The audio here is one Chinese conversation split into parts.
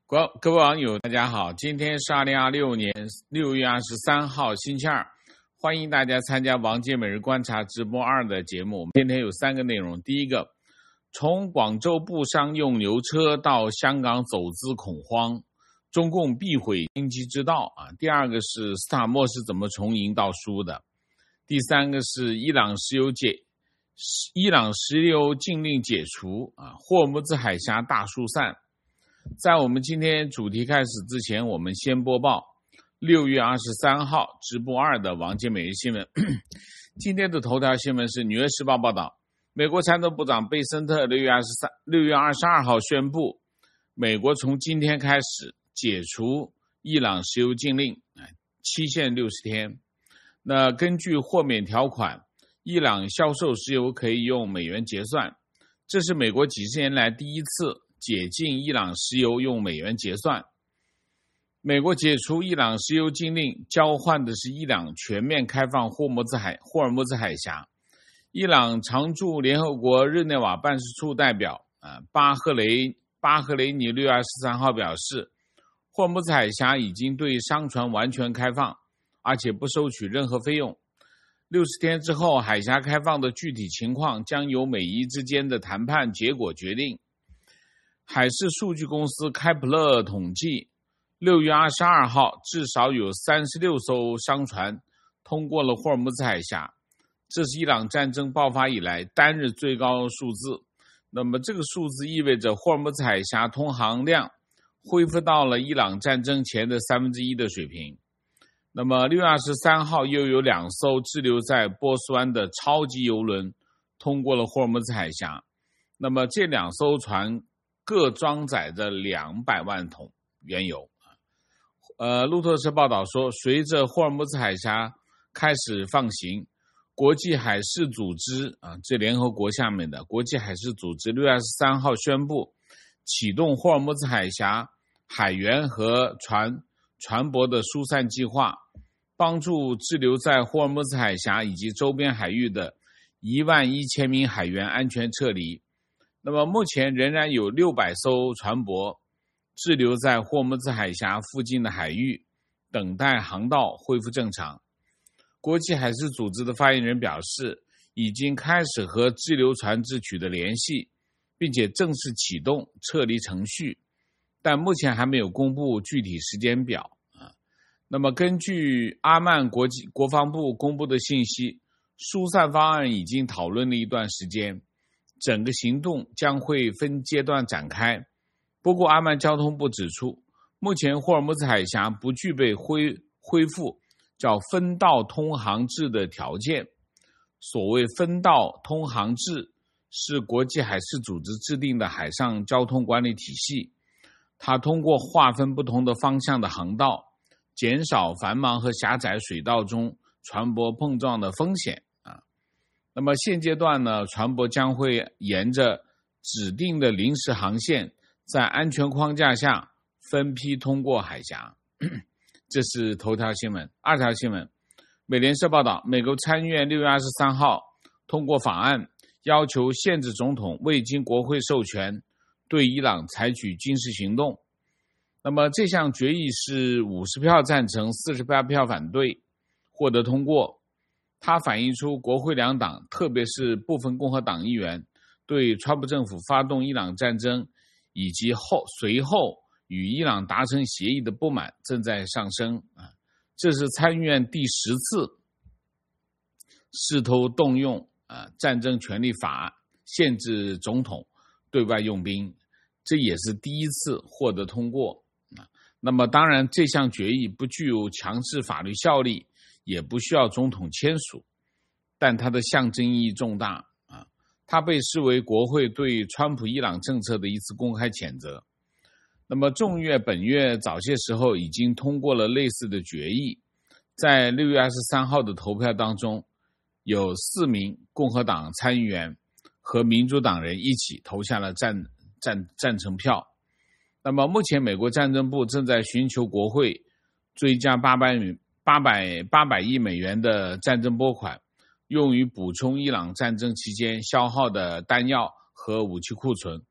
各位网友大家好，今天是2026年6月23号星期二，欢迎大家参加王杰每日观察直播2的节目。我们今天有3个内容，第一个，从广州布商用牛车到香港走资恐慌，中共必毁经济之道啊。第二个是斯塔默是怎么从赢到输的。第三个是伊朗石油禁令解除啊，霍尔木兹海峡大疏散。在我们今天主题开始之前，我们先播报6月23号直播2的王杰每日新闻。今天的头条新闻是《纽约时报》报道，美国财政部长贝森特6月22号宣布，美国从今天开始解除伊朗石油禁令，期限60天。那根据豁免条款，伊朗销售石油可以用美元结算，这是美国几十年来第一次解禁伊朗石油用美元结算。美国解除伊朗石油禁令，交换的是伊朗全面开放霍尔木兹海峡。伊朗常驻联合国日内瓦办事处代表巴赫雷尼6月23号表示，霍尔木兹海峡已经对商船完全开放，而且不收取任何费用。60天之后，海峡开放的具体情况将由美伊之间的谈判结果决定。海事数据公司开普勒统计，6月22号至少有36艘商船通过了霍尔木兹海峡，这是伊朗战争爆发以来单日最高数字。那么这个数字意味着霍尔木兹海峡通航量恢复到了伊朗战争前的1/3的水平。那么6月23号又有2艘滞留在波斯湾的超级油轮通过了霍尔木兹海峡，那么这2艘船各装载着200万桶原油。路透社报道说，随着霍尔木兹海峡开始放行，国际海事组织这联合国下面的国际海事组织6月23号宣布启动霍尔木兹海峡海员和船舶的疏散计划，帮助滞留在霍尔木兹海峡以及周边海域的11000名海员安全撤离。那么目前仍然有600艘船舶滞留在霍尔木兹海峡附近的海域，等待航道恢复正常。国际海事组织的发言人表示，已经开始和滞留船只取得联系，并且正式启动撤离程序，但目前还没有公布具体时间表。那么根据阿曼国防部公布的信息，疏散方案已经讨论了一段时间，整个行动将会分阶段展开。不过阿曼交通部指出，目前霍尔木兹海峡不具备恢复叫分道通航制的条件。所谓分道通航制是国际海事组织制定的海上交通管理体系，它通过划分不同的方向的航道，减少繁忙和狭窄水道中船舶碰撞的风险。那么现阶段呢，船舶将会沿着指定的临时航线，在安全框架下分批通过海峡。这是头条新闻。2条新闻，美联社报道，美国参议院6月23号通过法案，要求限制总统未经国会授权对伊朗采取军事行动。那么这项决议是50票赞成48票反对获得通过。它反映出国会2党，特别是部分共和党议员对川普政府发动伊朗战争以及随后与伊朗达成协议的不满正在上升。这是参议院第10次试图动用战争权利法限制总统对外用兵，这也是第1次获得通过。那么当然这项决议不具有强制法律效力，也不需要总统签署，但它的象征意义重大。它被视为国会对川普伊朗政策的一次公开谴责。那么众议本月早些时候已经通过了类似的决议，在6月23号的投票当中，有4名共和党参议员和民主党人一起投下了赞成票。那么目前美国战争部正在寻求国会追加800亿美元的战争拨款，用于补充伊朗战争期间消耗的弹药和武器库存。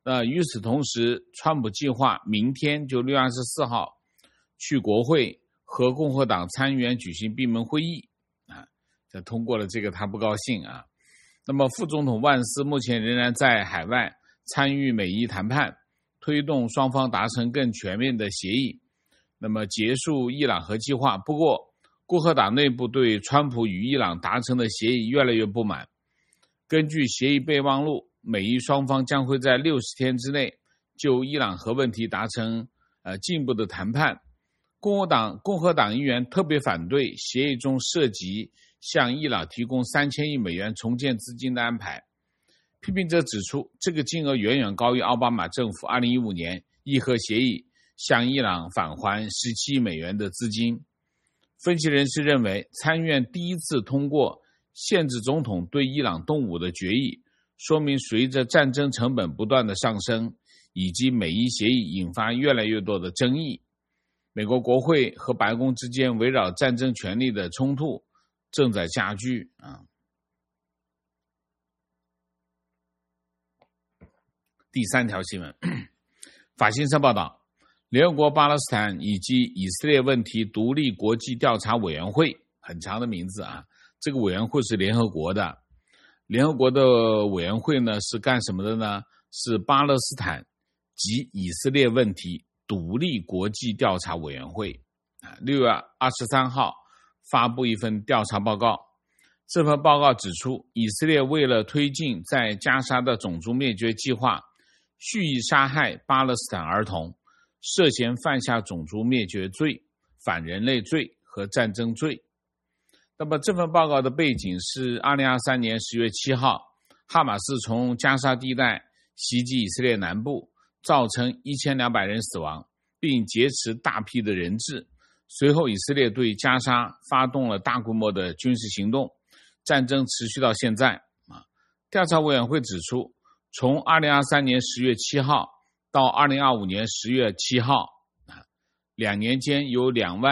与此同时，川普计划明天就6月24号去国会和共和党参议员举行闭门会议这通过了这个他不高兴那么副总统万斯目前仍然在海外参与美伊谈判，推动双方达成更全面的协议，那么结束伊朗核计划。不过共和党内部对川普与伊朗达成的协议越来越不满。根据协议备忘录，美伊双方将会在60天之内就伊朗核问题达成进一步的谈判。共和党议员特别反对协议中涉及向伊朗提供3000亿美元重建资金的安排。批评者指出，这个金额远远高于奥巴马政府2015年伊核协议向伊朗返还17亿美元的资金。分析人士认为，参议院第一次通过限制总统对伊朗动武的决议，说明随着战争成本不断的上升，以及美伊协议引发越来越多的争议，美国国会和白宫之间围绕战争权利的冲突正在加剧第3条新闻，法新社报道，联合国巴勒斯坦以及以色列问题独立国际调查委员会，很长的名字这个委员会是联合国的。联合国的委员会呢是干什么的呢？是巴勒斯坦及以色列问题独立国际调查委员会6月23号发布一份调查报告。这份报告指出，以色列为了推进在加沙的种族灭绝计划，蓄意杀害巴勒斯坦儿童，涉嫌犯下种族灭绝罪、反人类罪和战争罪。那么这份报告的背景是2023年10月7号，哈马斯从加沙地带袭击以色列南部，造成1200人死亡，并劫持大批的人质。随后以色列对加沙发动了大规模的军事行动，战争持续到现在调查委员会指出，从2023年10月7号到2025年10月7号2年间有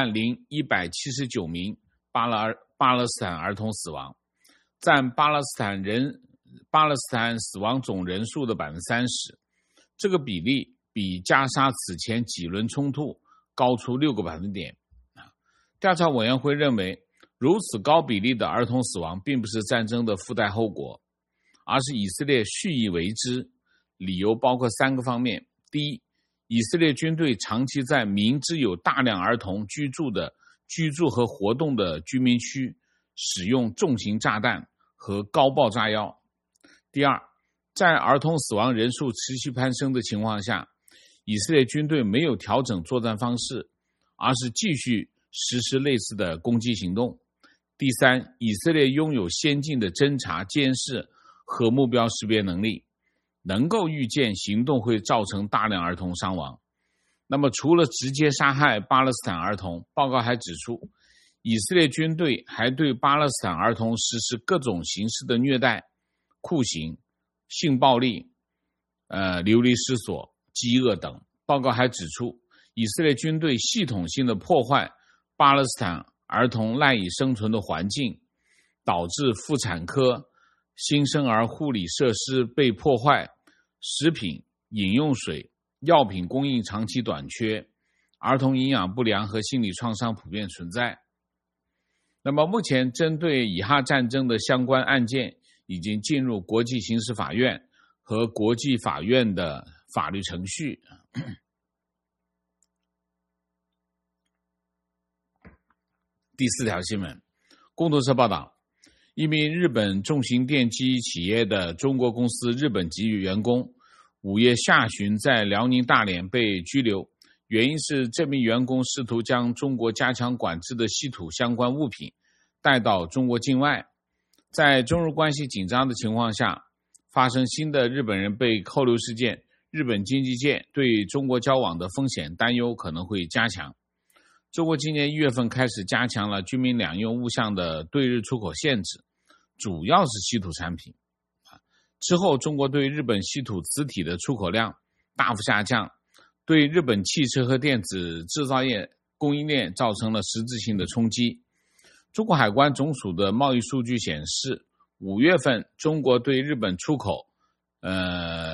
20179名巴勒斯坦儿童死亡，占巴勒斯坦死亡总人数的 30%， 这个比例比加沙此前几轮冲突高出6个百分点。调查委员会认为，如此高比例的儿童死亡并不是战争的附带后果，而是以色列蓄意为之。理由包括3个方面。第一，以色列军队长期在明知有大量儿童居住和活动的居民区使用重型炸弹和高爆炸药。第二，在儿童死亡人数持续攀升的情况下，以色列军队没有调整作战方式，而是继续实施类似的攻击行动。第三，以色列拥有先进的侦察、监视和目标识别能力，能够预见行动会造成大量儿童伤亡。那么除了直接杀害巴勒斯坦儿童，报告还指出，以色列军队还对巴勒斯坦儿童实施各种形式的虐待、酷刑、性暴力、流离失所、饥饿等。报告还指出，以色列军队系统性的破坏巴勒斯坦儿童赖以生存的环境，导致妇产科、新生儿护理设施被破坏，食品、饮用水、药品供应长期短缺，儿童营养不良和心理创伤普遍存在。那么目前针对以哈战争的相关案件已经进入国际刑事法院和国际法院的法律程序。第4条新闻，共同社报道，一名日本重型电机企业的中国公司日本籍员工5月下旬在辽宁大连被拘留，原因是这名员工试图将中国加强管制的稀土相关物品带到中国境外。在中日关系紧张的情况下，发生新的日本人被扣留事件，日本经济界对中国交往的风险担忧可能会加强。中国今年1月份开始加强了军民两用物项的对日出口限制，主要是稀土产品。之后中国对日本稀土磁体的出口量大幅下降，对日本汽车和电子制造业供应链造成了实质性的冲击。中国海关总署的贸易数据显示，5月份中国对日本出口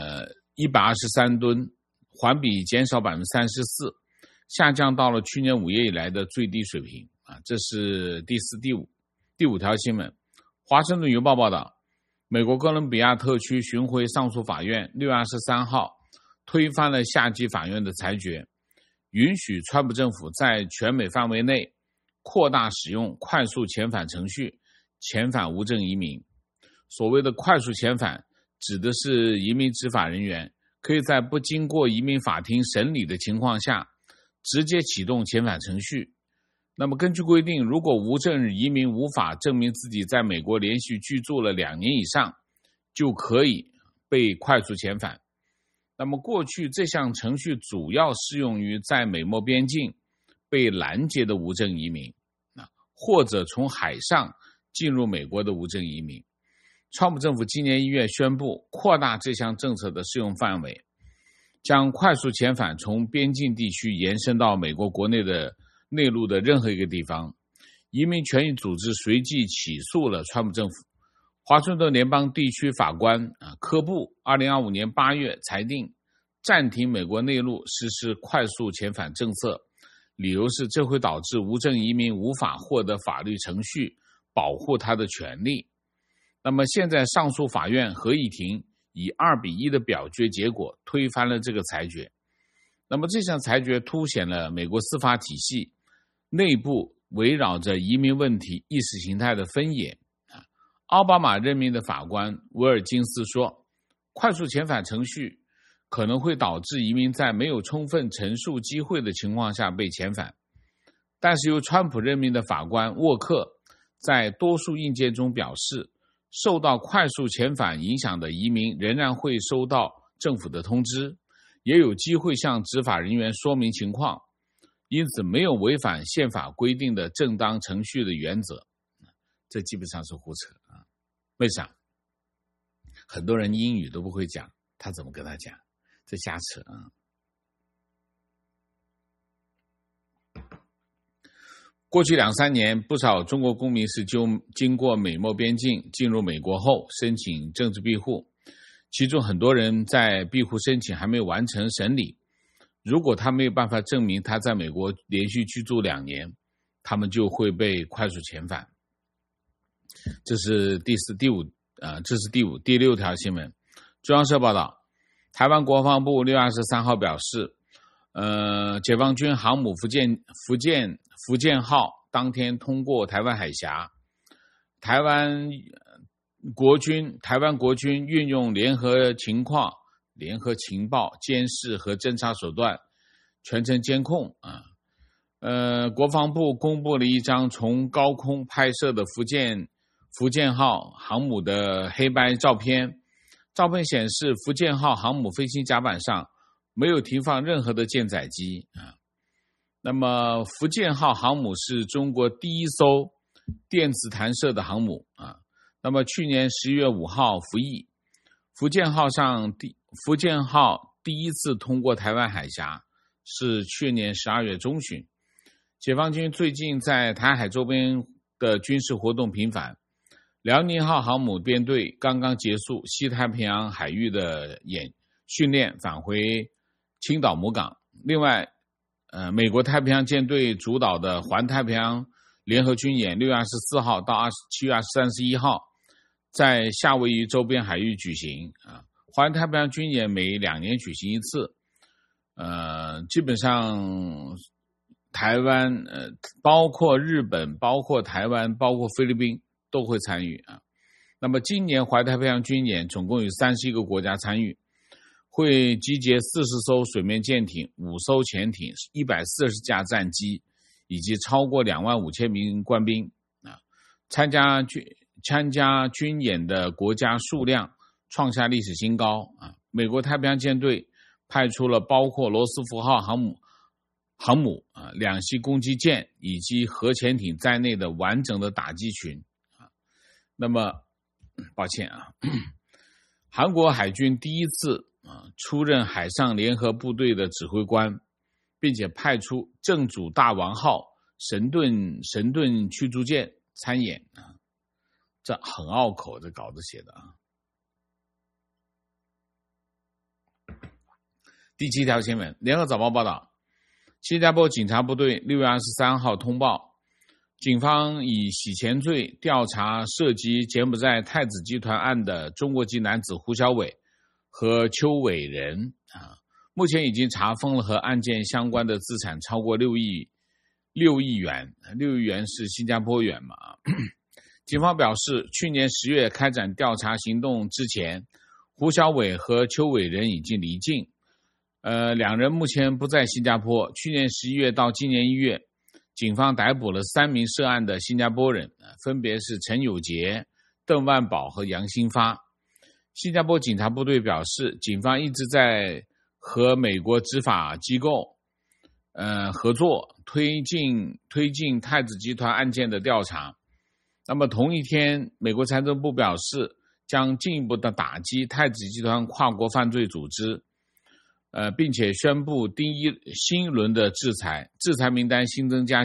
123吨，环比减少34%，下降到了去年5月以来的最低水平啊。这是第五条新闻。华盛顿邮报报道，美国哥伦比亚特区巡回上诉法院6月23号推翻了下级法院的裁决，允许川普政府在全美范围内扩大使用快速遣返程序遣返无证移民。所谓的快速遣返指的是移民执法人员可以在不经过移民法庭审理的情况下直接启动遣返程序。那么根据规定，如果无证移民无法证明自己在美国连续居住了2年以上，就可以被快速遣返。那么过去这项程序主要适用于在美墨边境被拦截的无证移民，或者从海上进入美国的无证移民。川普政府今年1月宣布扩大这项政策的适用范围，将快速遣返从边境地区延伸到美国国内的内陆的任何一个地方。移民权益组织随即起诉了川普政府。华盛顿联邦地区法官科布2025年8月裁定暂停美国内陆实施快速遣返政策，理由是这会导致无证移民无法获得法律程序保护他的权利。那么现在上诉法院合议庭以2-1的表决结果推翻了这个裁决。那么这项裁决凸显了美国司法体系内部围绕着移民问题意识形态的分野。奥巴马任命的法官威尔金斯说，快速遣返程序可能会导致移民在没有充分陈述机会的情况下被遣返。但是由川普任命的法官沃克在多数意见中表示，受到快速遣返影响的移民仍然会收到政府的通知，也有机会向执法人员说明情况，因此没有违反宪法规定的正当程序的原则。这基本上是胡扯啊！为啥？很多人英语都不会讲，他怎么跟他讲？这瞎扯啊！过去2-3年，不少中国公民是经过美墨边境进入美国后申请政治庇护，其中很多人在庇护申请还没有完成审理，如果他没有办法证明他在美国连续居住2年，他们就会被快速遣返。这是第六条新闻。中央社报道，台湾国防部6月23号表示，解放军航母福建号当天通过台湾海峡，台湾国军运用联合情报、监视和侦察手段全程监控国防部公布了一张从高空拍摄的福建号航母的黑白照片，照片显示福建号航母飞行甲板上没有停放任何的舰载机那么福建号航母是中国第一艘电磁弹射的航母那么去年11月5号服役。福建号第一次通过台湾海峡是去年12月中旬。解放军最近在台海周边的军事活动频繁，辽宁号航母编队刚刚结束西太平洋海域的训练，返回青岛母港。另外美国太平洋舰队主导的环太平洋联合军演6月24号到7月31号在夏威夷周边海域举行环太平洋军演每2年举行一次基本上台湾包括日本、包括台湾、包括菲律宾都会参与那么今年环太平洋军演总共有31个国家参与，会集结40艘水面舰艇、5艘潜艇、140架战机以及超过25000名官兵参加军演的国家数量创下历史新高美国太平洋舰队派出了包括罗斯福号航母2栖攻击舰以及核潜艇在内的完整的打击群那么抱歉韩国海军第一次出任海上联合部队的指挥官，并且派出正主大王号神盾驱逐舰参演这很拗口，这稿子写的第7条新闻，联合早报报道，新加坡警察部队6月23号通报，警方以洗钱罪调查涉及柬埔寨太子集团案的中国籍男子胡小伟和邱伟仁目前已经查封了和案件相关的资产超过6亿元，6亿元是新加坡元嘛？警方表示，去年10月开展调查行动之前，胡小伟和邱伟仁已经离境。两人目前不在新加坡。去年11月到今年1月，警方逮捕了3名涉案的新加坡人，分别是陈友杰、邓万宝和杨新发。新加坡警察部队表示，警方一直在和美国执法机构合作，推进太子集团案件的调查。那么同一天，美国财政部表示，将进一步的打击太子集团跨国犯罪组织。并且宣布新一轮的制裁名单新增加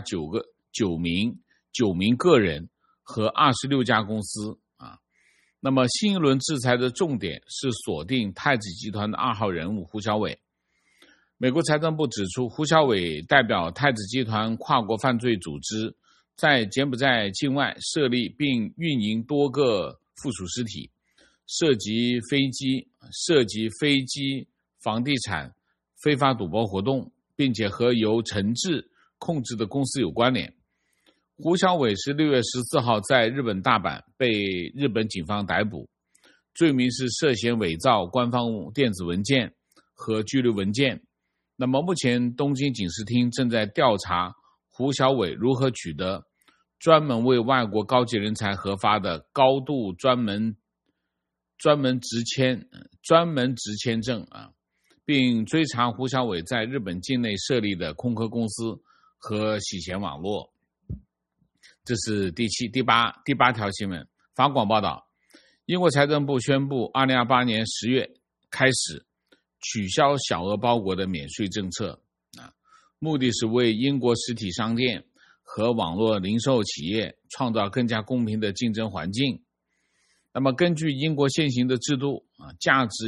9名个人和26家公司那么新一轮制裁的重点是锁定太子集团的2号人物胡小伟。美国财政部指出，胡小伟代表太子集团跨国犯罪组织，在柬埔寨境外设立并运营多个附属实体，涉及飞机、房地产、非法赌博活动，并且和由陈志控制的公司有关联。胡小伟是6月14号在日本大阪被日本警方逮捕，罪名是涉嫌伪造官方电子文件和拘留文件。那么目前东京警视厅正在调查胡小伟如何取得专门为外国高级人才核发的高度专门职签证并追查胡小伟在日本境内设立的空壳公司和洗钱网络。这是第八条新闻。法广报道，英国财政部宣布2028年10月开始取消小额包裹的免税政策目的是为英国实体商店和网络零售企业创造更加公平的竞争环境。那么根据英国现行的制度价值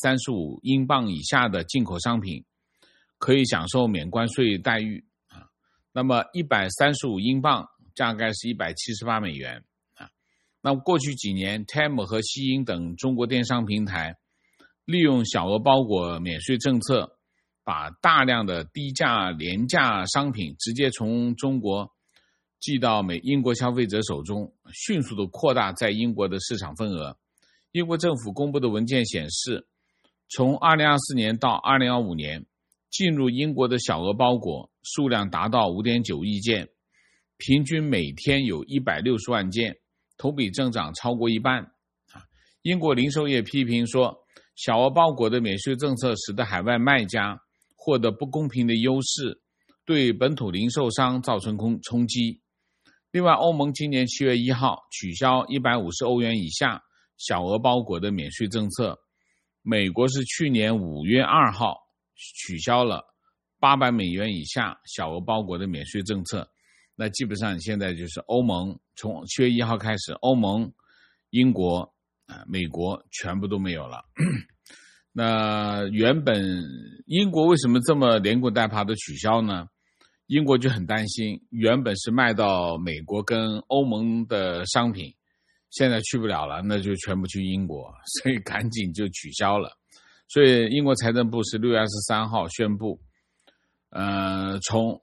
135英镑以下的进口商品可以享受免关税待遇那么135英镑大概是178美元那么过去几年 Temu 和西英等中国电商平台利用小额包裹免税政策，把大量的低价廉价商品直接从中国寄到英国消费者手中，迅速的扩大在英国的市场份额。英国政府公布的文件显示，从2024年到2025年，进入英国的小额包裹数量达到 5.9 亿件，平均每天有160万件，同比增长超过一半。英国零售业批评说，小额包裹的免税政策使得海外卖家获得不公平的优势，对本土零售商造成冲击。另外，欧盟今年7月1号取消150欧元以下小额包裹的免税政策，美国是去年5月2号取消了800美元以下小额包裹的免税政策。那基本上现在就是欧盟从7月1号开始，欧盟、英国、美国全部都没有了。那原本英国为什么这么连滚带爬的取消呢？英国就很担心，原本是卖到美国跟欧盟的商品，现在去不了了，那就全部去英国，所以赶紧就取消了。所以英国财政部是6月23号宣布，从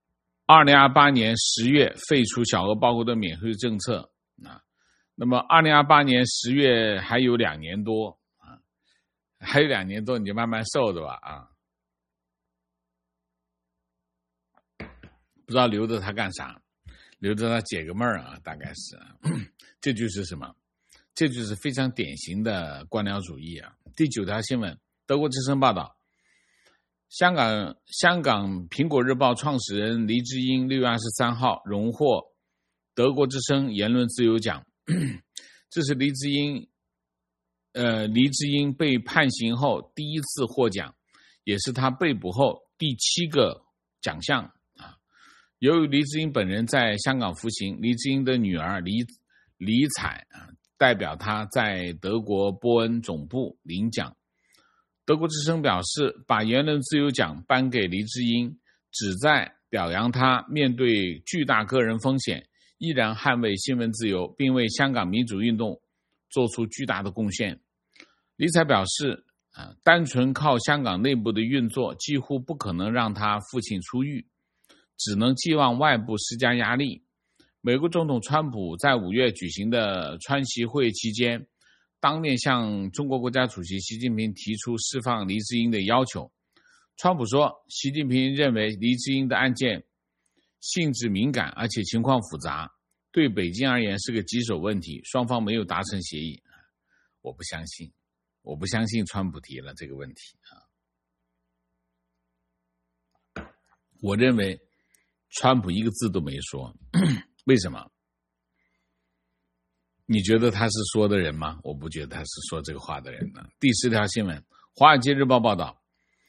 2028年10月废除小额包裹的免税政策那么2028年10月还有2年多你就慢慢受的吧不知道留着他干啥，留着他解个闷儿大概是这就是什么？这就是非常典型的官僚主义第9条新闻，德国之声报道，香港苹果日报创始人黎智英6月23号荣获德国之声言论自由奖这是黎智英被判刑后第一次获奖，也是他被捕后第7个奖项由于黎智英本人在香港服刑，黎智英的女儿李彩代表他在德国波恩总部领奖。 德国之声表示，把言论自由奖颁给黎智英，旨在表扬他面对巨大个人风险，依然捍卫新闻自由，并为香港民主运动做出巨大的贡献。黎才表示，单纯靠香港内部的运作，几乎不可能让他父亲出狱，只能寄望外部施加压力。美国总统川普在5月举行的川习会期间，当面向中国国家主席习近平提出释放黎智英的要求。川普说，习近平认为黎智英的案件性质敏感，而且情况复杂，对北京而言是个棘手问题，双方没有达成协议。我不相信川普提了这个问题。我认为川普一个字都没说。为什么？你觉得他是说的人吗？我不觉得他是说这个话的人呢。第10条新闻，《华尔街日报》报道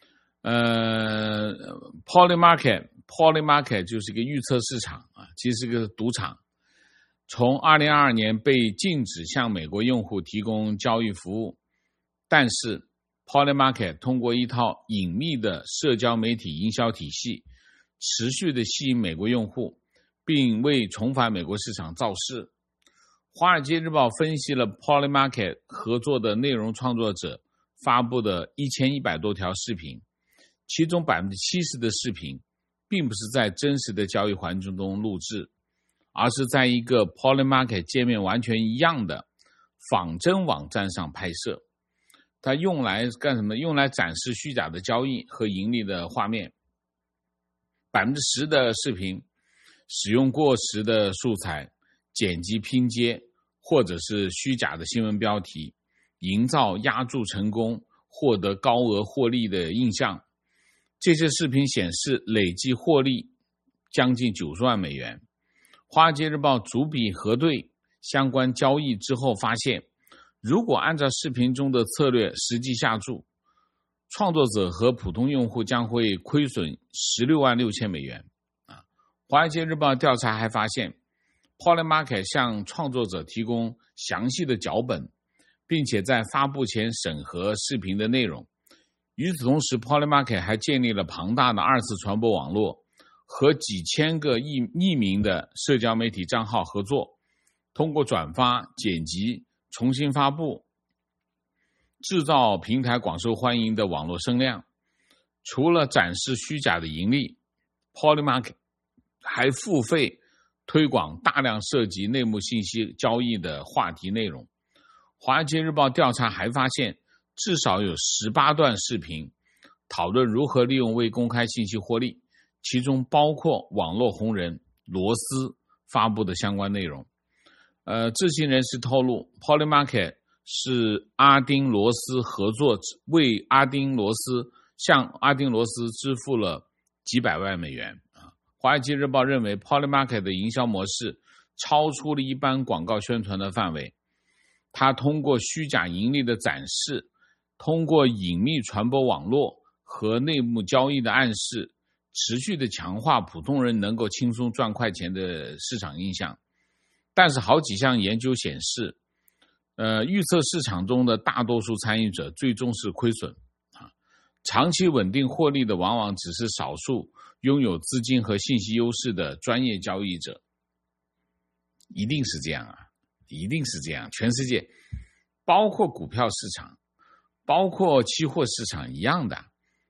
，Polymarket 就是一个预测市场其实是个赌场。从2022年被禁止向美国用户提供交易服务，但是 Polymarket 通过一套隐秘的社交媒体营销体系，持续的吸引美国用户，并为重返美国市场造势。华尔街日报分析了 Polymarket 合作的内容创作者发布的1100多条视频，其中 70% 的视频并不是在真实的交易环境中录制，而是在一个 Polymarket 界面完全一样的仿真网站上拍摄。它用来干什么？用来展示虚假的交易和盈利的画面。10% 的视频使用过时的素材，剪辑拼接，或者是虚假的新闻标题，营造押注成功、获得高额获利的印象。这些视频显示累计获利将近90万美元。华尔街日报逐笔核对相关交易之后发现，如果按照视频中的策略实际下注，创作者和普通用户将会亏损16万6千美元。华尔街日报调查还发现， Polymarket 向创作者提供详细的脚本，并且在发布前审核视频的内容。与此同时， Polymarket 还建立了庞大的2次传播网络，和几千个匿名的社交媒体账号合作，通过转发、剪辑、重新发布，制造平台广受欢迎的网络声量。除了展示虚假的盈利， Polymarket 还付费推广大量涉及内幕信息交易的话题内容。华尔街日报调查还发现，至少有18段视频讨论如何利用未公开信息获利，其中包括网络红人罗斯发布的相关内容。知情人士透露， Polymarket 是阿丁罗斯合作，为向阿丁罗斯支付了几百万美元。华尔街日报认为 Polymarket 的营销模式超出了一般广告宣传的范围，它通过虚假盈利的展示，通过隐秘传播网络和内幕交易的暗示，持续的强化普通人能够轻松赚快钱的市场印象。但是好几项研究显示，预测市场中的大多数参与者最终是亏损。长期稳定获利的往往只是少数拥有资金和信息优势的专业交易者。一定是这样啊，一定是这样。全世界包括股票市场，包括期货市场一样的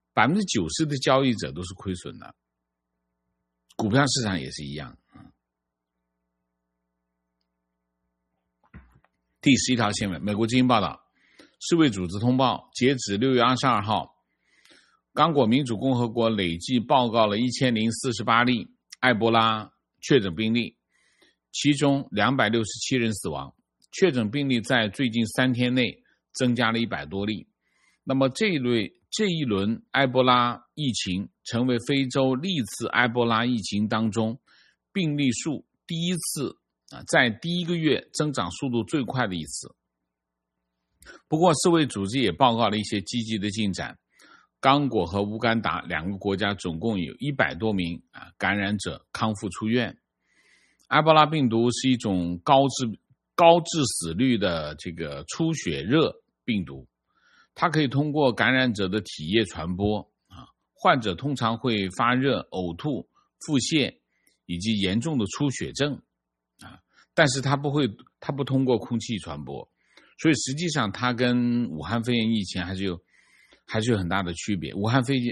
，90%的交易者都是亏损的。股票市场也是一样。第11条新闻，美国之音报道，世卫组织通报，截止6月22号，刚果民主共和国累计报告了1048例埃博拉确诊病例，其中267人死亡。确诊病例在最近3天内增加了100多例。那么这一轮埃博拉疫情成为非洲历次埃博拉疫情当中病例数第一次在第一个月增长速度最快的一次。不过世卫组织也报告了一些积极的进展，刚果和乌干达2个国家总共有100多名感染者康复出院。埃博拉病毒是一种高致死率的这个出血热病毒， 它可以通过感染者的体液传播啊，患者通常会发热、呕吐、腹泻以及严重的出血症啊，但是它不通过空气传播，所以实际上它跟武汉肺炎疫情还是有很大的区别。武汉肺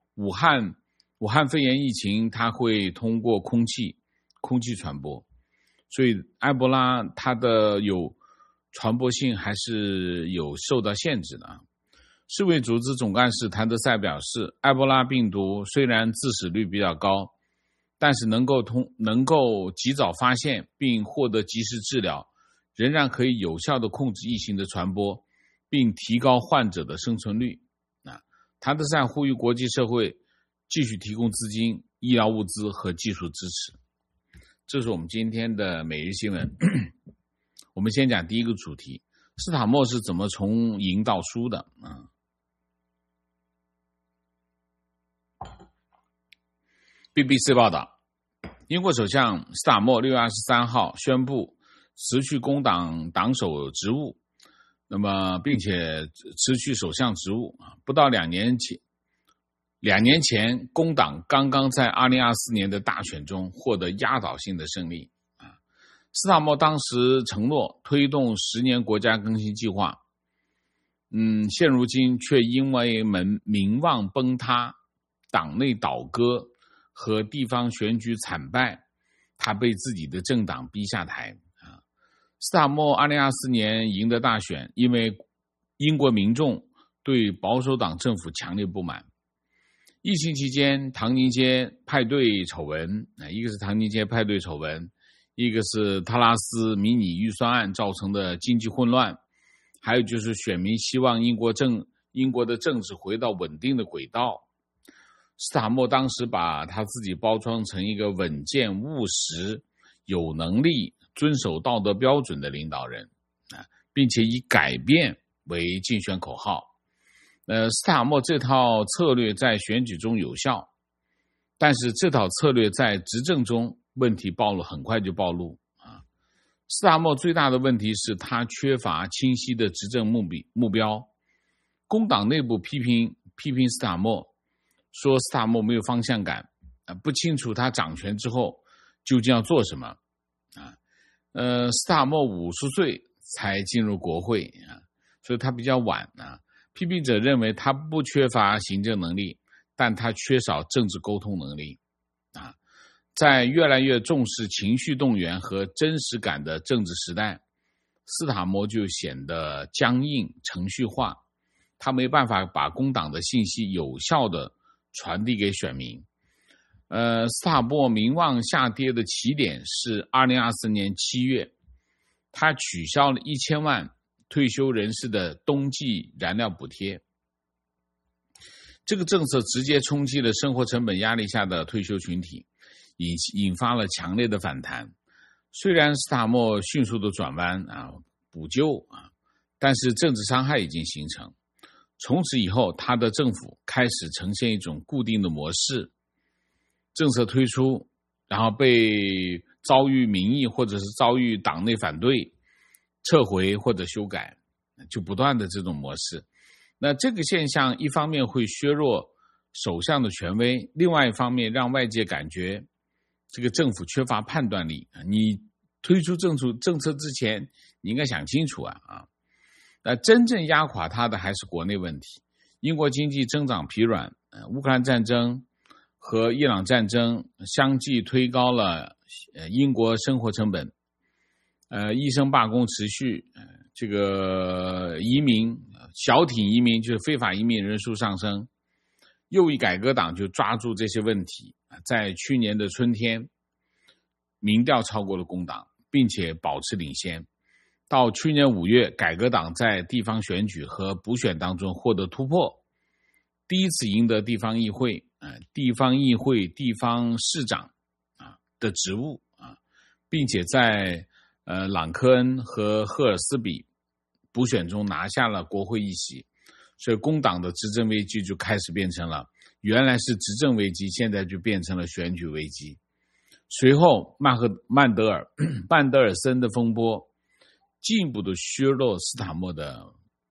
炎疫情它会通过空气传播，所以埃博拉它的传播性还是有受到限制的啊。世卫组织总干事谭德赛表示，埃博拉病毒虽然致死率比较高，但是能够及早发现并获得及时治疗，仍然可以有效地控制疫情的传播，并提高患者的生存率。谭德赛呼吁国际社会继续提供资金、医疗物资和技术支持。这是我们今天的每日新闻。我们先讲第一个主题，斯塔默是怎么从赢到输的BBC 报道，英国首相斯塔默6月23号宣布辞去工党党首职务，那么并且辞去首相职务。不到2年前，工党刚刚在2024年的大选中获得压倒性的胜利。斯塔默当时承诺推动10年国家更新计划，现如今却因为名望崩塌、党内倒戈和地方选举惨败，他被自己的政党逼下台。斯塔默2024年赢得大选，因为英国民众对保守党政府强烈不满。疫情期间，唐宁街派对丑闻，一个是唐宁街派对丑闻，一个是特拉斯迷你预算案造成的经济混乱，还有就是选民希望英国的政治回到稳定的轨道。斯塔默当时把他自己包装成一个稳健、务实、有能力、遵守道德标准的领导人，并且以改变为竞选口号。斯塔默这套策略在选举中有效，但是这套策略在执政中问题很快就暴露。斯塔默最大的问题是他缺乏清晰的执政目标。工党内部批评斯塔默，说斯塔默没有方向感，不清楚他掌权之后究竟要做什么。斯塔默50岁才进入国会，所以他比较晚。批评者认为他不缺乏行政能力，但他缺少政治沟通能力。在越来越重视情绪动员和真实感的政治时代，斯塔默就显得僵硬、程序化，他没办法把工党的信息有效地传递给选民。斯塔默名望下跌的起点是2024年7月，他取消了1000万退休人士的冬季燃料补贴。这个政策直接冲击了生活成本压力下的退休群体，引发了强烈的反弹。虽然斯塔默迅速的转弯补救但是政治伤害已经形成。从此以后，他的政府开始呈现一种固定的模式，政策推出，然后被遭遇民意或者是遭遇党内反对，撤回或者修改，就不断的这种模式。那这个现象一方面会削弱首相的权威，另外一方面让外界感觉这个政府缺乏判断力。你推出政策之前，你应该想清楚那真正压垮他的还是国内问题。英国经济增长疲软，乌克兰战争和伊朗战争相继推高了英国生活成本，医生罢工持续，这个小艇移民就是非法移民人数上升。右翼改革党就抓住这些问题，在去年的春天民调超过了工党，并且保持领先。到去年5月，改革党在地方选举和补选当中获得突破，第一次赢得地方议会、地方市长的职务并且在朗科恩和赫尔斯比补选中拿下了国会议席。所以工党的执政危机就开始变成了，原来是执政危机，现在就变成了选举危机。随后曼德尔森的风波进一步的削弱斯塔默的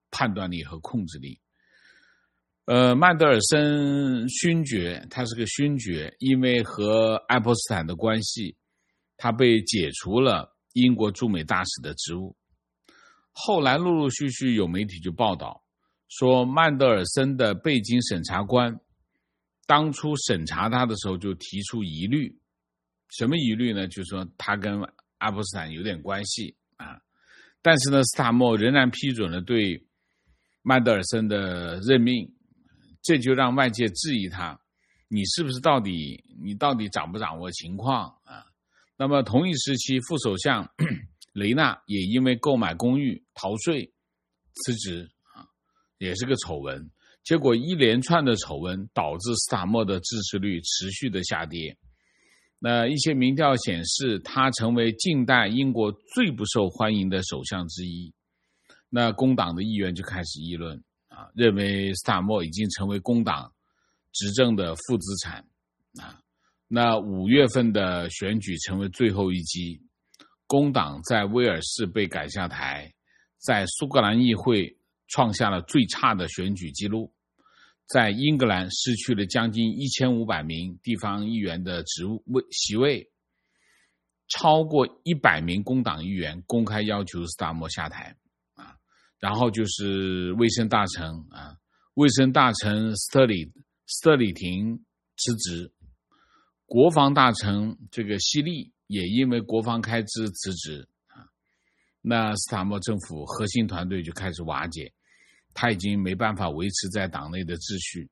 判断力和控制力。曼德尔森勋爵，他是个勋爵，因为和爱泼斯坦的关系，他被解除了英国驻美大使的职务。后来陆陆续续有媒体就报道说，曼德尔森的背景审查官当初审查他的时候就提出疑虑，什么疑虑呢？就是说他跟爱泼斯坦有点关系啊。但是呢，斯塔默仍然批准了对曼德尔森的任命，这就让外界质疑他，你到底掌不掌握情况啊？那么同一时期，副首相雷纳也因为购买公寓逃税辞职啊，也是个丑闻。结果一连串的丑闻导致斯塔默的支持率持续的下跌。那一些民调显示，他成为近代英国最不受欢迎的首相之一。那工党的议员就开始议论啊，认为斯塔默已经成为工党执政的负资产啊。那5月份的选举成为最后一击，工党在威尔士被赶下台，在苏格兰议会创下了最差的选举记录，在英格兰失去了将近1500名地方议员的席位，超过100名工党议员公开要求斯塔默下台啊。然后就是卫生大臣啊，卫生大臣斯特里廷辞职，国防大臣这个希利也因为国防开支辞职啊。那斯塔默政府核心团队就开始瓦解，他已经没办法维持在党内的秩序。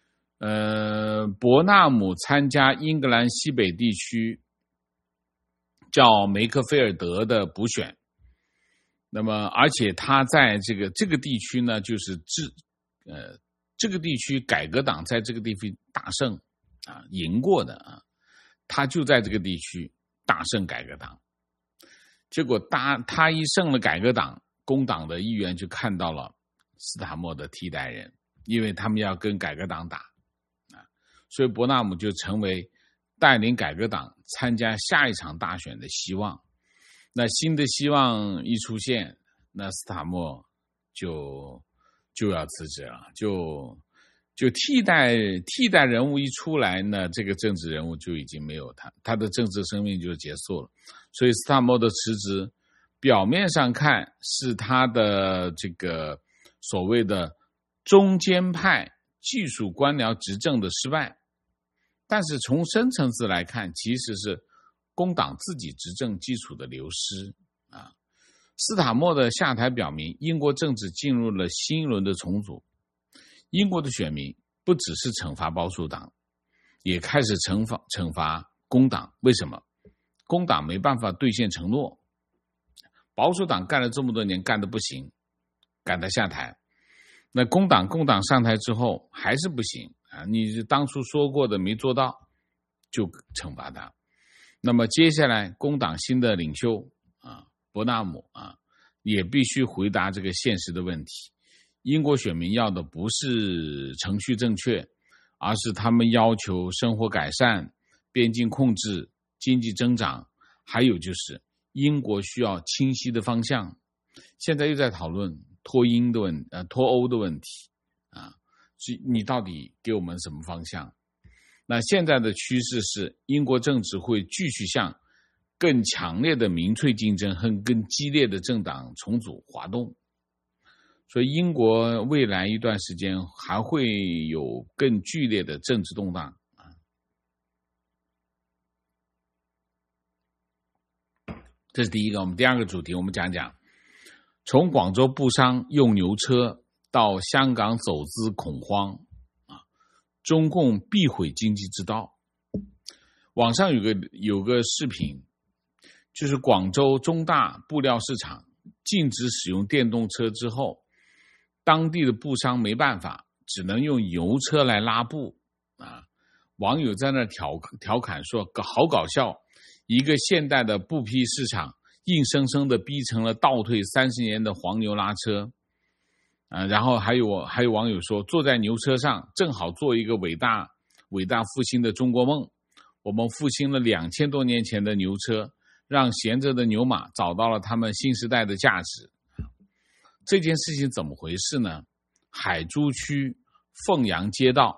伯纳姆参加英格兰西北地区叫梅克菲尔德的补选，那么而且他在这个地区呢，就是这个地区改革党在这个地区大胜啊，赢过的啊，他就在这个地区大胜改革党。结果他一胜了改革党，工党的议员就看到了斯塔默的替代人，因为他们要跟改革党打啊，所以伯纳姆就成为带领改革党参加下一场大选的希望。那新的希望一出现，那斯塔默就要辞职了，就替代人物一出来呢，这个政治人物就已经没有他的政治生命就结束了。所以斯塔默的辞职表面上看是他的这个所谓的中间派技术官僚执政的失败，但是从深层次来看，其实是工党自己执政基础的流失啊。斯塔默的下台表明，英国政治进入了新一轮的重组。英国的选民不只是惩罚保守党，也开始惩罚工党。为什么？工党没办法兑现承诺，保守党干了这么多年干得不行，赶他下台。那工党上台之后还是不行啊，你当初说过的没做到，就惩罚他。那么接下来工党新的领袖啊，伯纳姆啊，也必须回答这个现实的问题。英国选民要的不是程序正确，而是他们要求生活改善、边境控制、经济增长，还有就是英国需要清晰的方向。现在又在讨论脱欧的问题啊，你到底给我们什么方向？那现在的趋势是，英国政治会继续向更强烈的民粹竞争和更激烈的政党重组滑动。所以英国未来一段时间还会有更剧烈的政治动荡啊。这是第一个。我们第二个主题，我们讲讲从广州布商用牛车到香港走资恐慌啊，中共必毁经济之道。网上有个视频，就是广州中大布料市场禁止使用电动车之后，当地的布商没办法，只能用牛车来拉布啊。网友在那调侃说，好搞笑，一个现代的布匹市场硬生生的逼成了倒退30年的黄牛拉车啊。然后还有网友说，坐在牛车上正好做一个伟大复兴的中国梦，我们复兴了2000多年前的牛车，让闲着的牛马找到了他们新时代的价值。 这件事情怎么回事呢？海珠区凤阳街道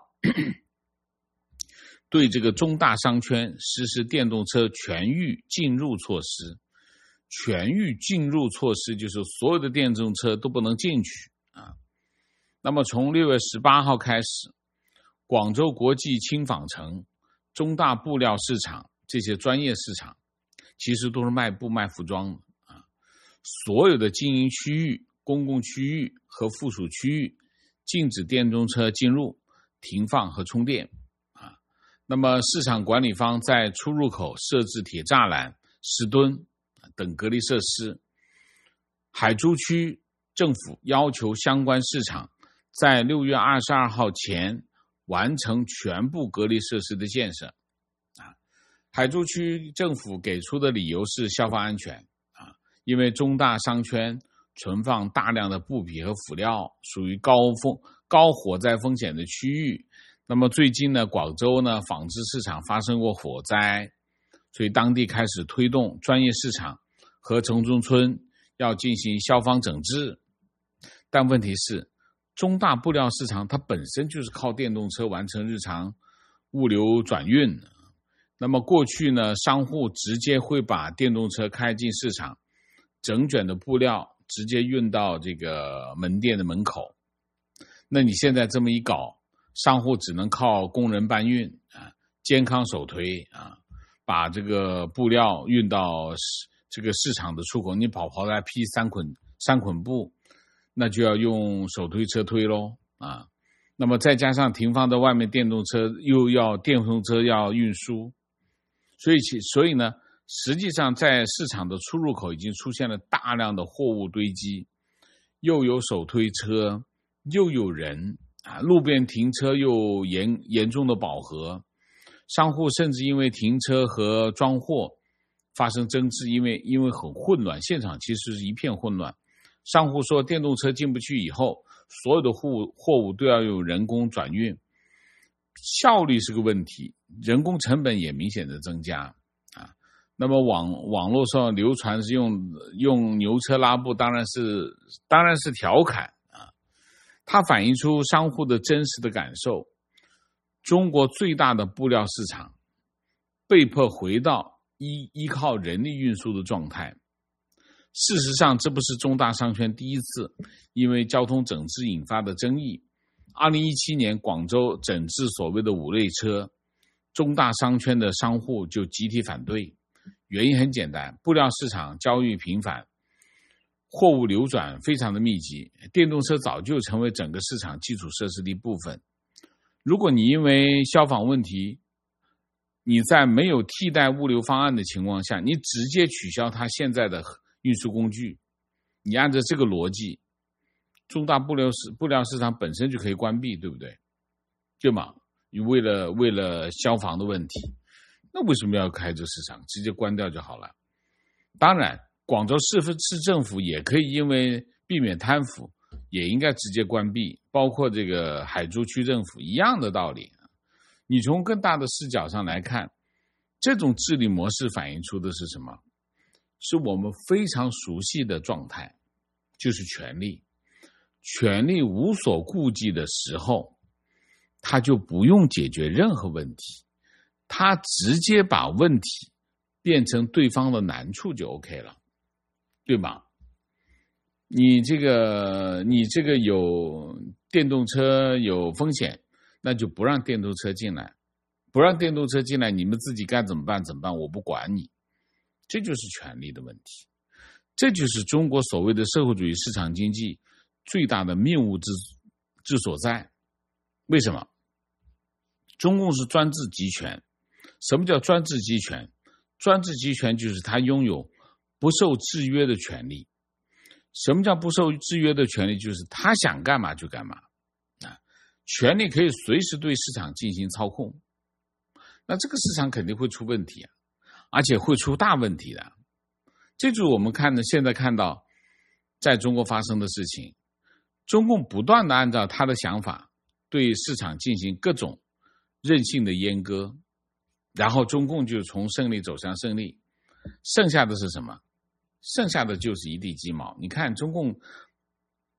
对这个中大商圈实施电动车全域进入措施。全域进入措施就是所有的电动车都不能进去啊。那么从6月18号开始，广州国际轻纺城、中大布料市场这些专业市场，其实都是卖布卖服装的啊。所有的经营区域、公共区域和附属区域禁止电动车进入、停放和充电啊。那么市场管理方在出入口设置铁栅栏、石墩等隔离设施。海珠区政府要求相关市场在6月22号前完成全部隔离设施的建设。海珠区政府给出的理由是消防安全因为中大商圈存放大量的布匹和辅料，属于高火灾风险的区域。那么最近呢，广州呢纺织市场发生过火灾，所以当地开始推动专业市场和城中村要进行消防整治。但问题是，中大布料市场它本身就是靠电动车完成日常物流转运。那么过去呢，商户直接会把电动车开进市场，整卷的布料直接运到这个门店的门口。那你现在这么一搞，商户只能靠工人搬运肩扛手推把这个布料运到这个市场的出口。你跑来批三捆布，那就要用手推车推咯那么再加上停放在外面电动车要运输，所以呢，实际上在市场的出入口已经出现了大量的货物堆积，又有手推车，又有人路边停车又严重的饱和，商户甚至因为停车和装货发生争执，因为很混乱，现场其实是一片混乱。商户说电动车进不去以后，所有的货物都要用人工转运，效率是个问题，人工成本也明显的增加那么网络上流传是用牛车拉布，当然是调侃它反映出商户的真实的感受。中国最大的布料市场被迫回到依靠人力运输的状态。事实上，这不是中大商圈第一次因为交通整治引发的争议。2017年广州整治所谓的五类车，中大商圈的商户就集体反对。原因很简单，布料市场交易频繁，货物流转非常的密集，电动车早就成为整个市场基础设施的一部分。如果你因为消防问题，你在没有替代物流方案的情况下，你直接取消它现在的运输工具，你按照这个逻辑，中大布料市场本身就可以关闭，对不对？对吗？你为了消防的问题，那为什么要开这市场？直接关掉就好了。当然，广州市政府也可以因为避免贪腐，也应该直接关闭，包括这个海珠区政府一样的道理。你从更大的视角上来看，这种治理模式反映出的是什么？是我们非常熟悉的状态，就是权力。权力无所顾忌的时候，他就不用解决任何问题，他直接把问题变成对方的难处就 OK 了，对吧？你这个有电动车有风险，那就不让电动车进来，你们自己该怎么办，我不管你。这就是权力的问题，这就是中国所谓的社会主义市场经济最大的谬误之所在。为什么？中共是专制集权。什么叫专制集权？专制集权就是他拥有不受制约的权利。什么叫不受制约的权利？就是他想干嘛就干嘛权力可以随时对市场进行操控。那这个市场肯定会出问题而且会出大问题的。这就是我们现在看到在中国发生的事情。中共不断的按照他的想法对市场进行各种任性的阉割，然后中共就从胜利走向胜利，剩下的是什么？剩下的就是一地鸡毛。你看中共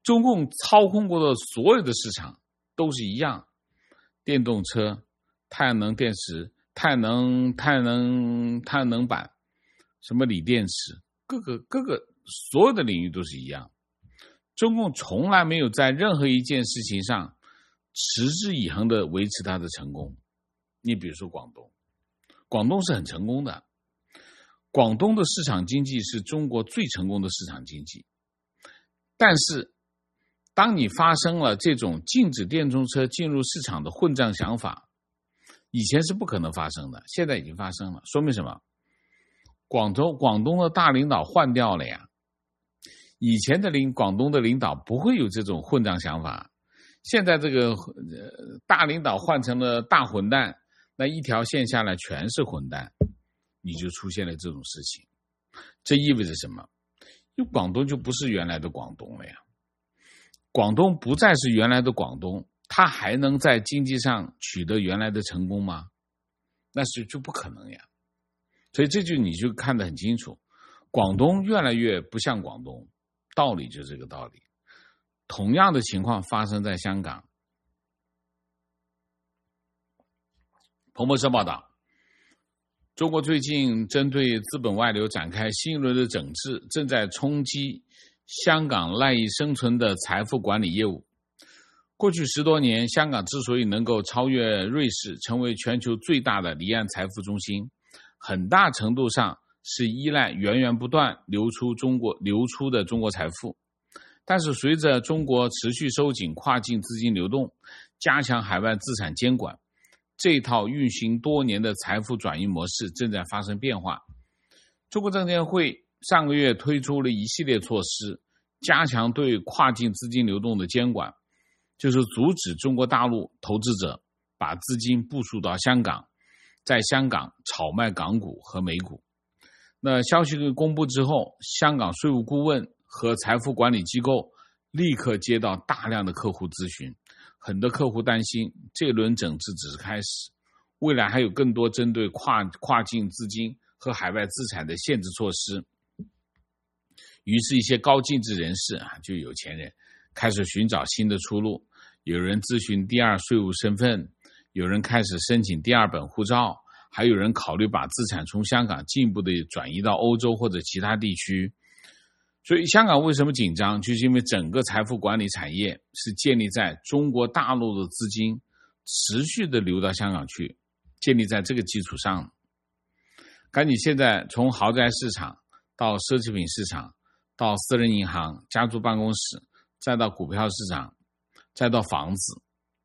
中共操控过的所有的市场都是一样，电动车、太阳能电池、太阳能板，什么锂电池，各个所有的领域都是一样。中共从来没有在任何一件事情上持之以恒的维持它的成功。你比如说广东是很成功的，广东的市场经济是中国最成功的市场经济。但是当你发生了这种禁止电动车进入市场的混账想法，以前是不可能发生的，现在已经发生了。说明什么？广东的大领导换掉了呀。以前的广东的领导不会有这种混账想法，现在这个大领导换成了大混蛋，那一条线下来全是混蛋，你就出现了这种事情。这意味着什么？因为广东就不是原来的广东了呀。广东不再是原来的广东，它还能在经济上取得原来的成功吗？那是就不可能呀。所以这就你就看得很清楚，广东越来越不像广东，道理就这个道理。同样的情况发生在香港。彭博社报道，中国最近针对资本外流展开新一轮的整治，正在冲击香港赖以生存的财富管理业务。过去10多年，香港之所以能够超越瑞士，成为全球最大的离岸财富中心，很大程度上是依赖源源不断流出的中国财富。但是随着中国持续收紧跨境资金流动，加强海外资产监管，这套运行多年的财富转移模式正在发生变化。中国证监会上个月推出了一系列措施，加强对跨境资金流动的监管，就是阻止中国大陆投资者把资金部署到香港，在香港炒卖港股和美股。那消息公布之后，香港税务顾问和财富管理机构立刻接到大量的客户咨询，很多客户担心这轮整治只是开始，未来还有更多针对跨境资金和海外资产的限制措施。于是一些高净值人士就有钱人开始寻找新的出路，有人咨询第二税务身份，有人开始申请第二本护照，还有人考虑把资产从香港进一步的转移到欧洲或者其他地区。所以香港为什么紧张，就是因为整个财富管理产业是建立在中国大陆的资金持续的流到香港去，建立在这个基础上。赶紧现在从豪宅市场到奢侈品市场，到私人银行、家族办公室，再到股票市场，再到房子，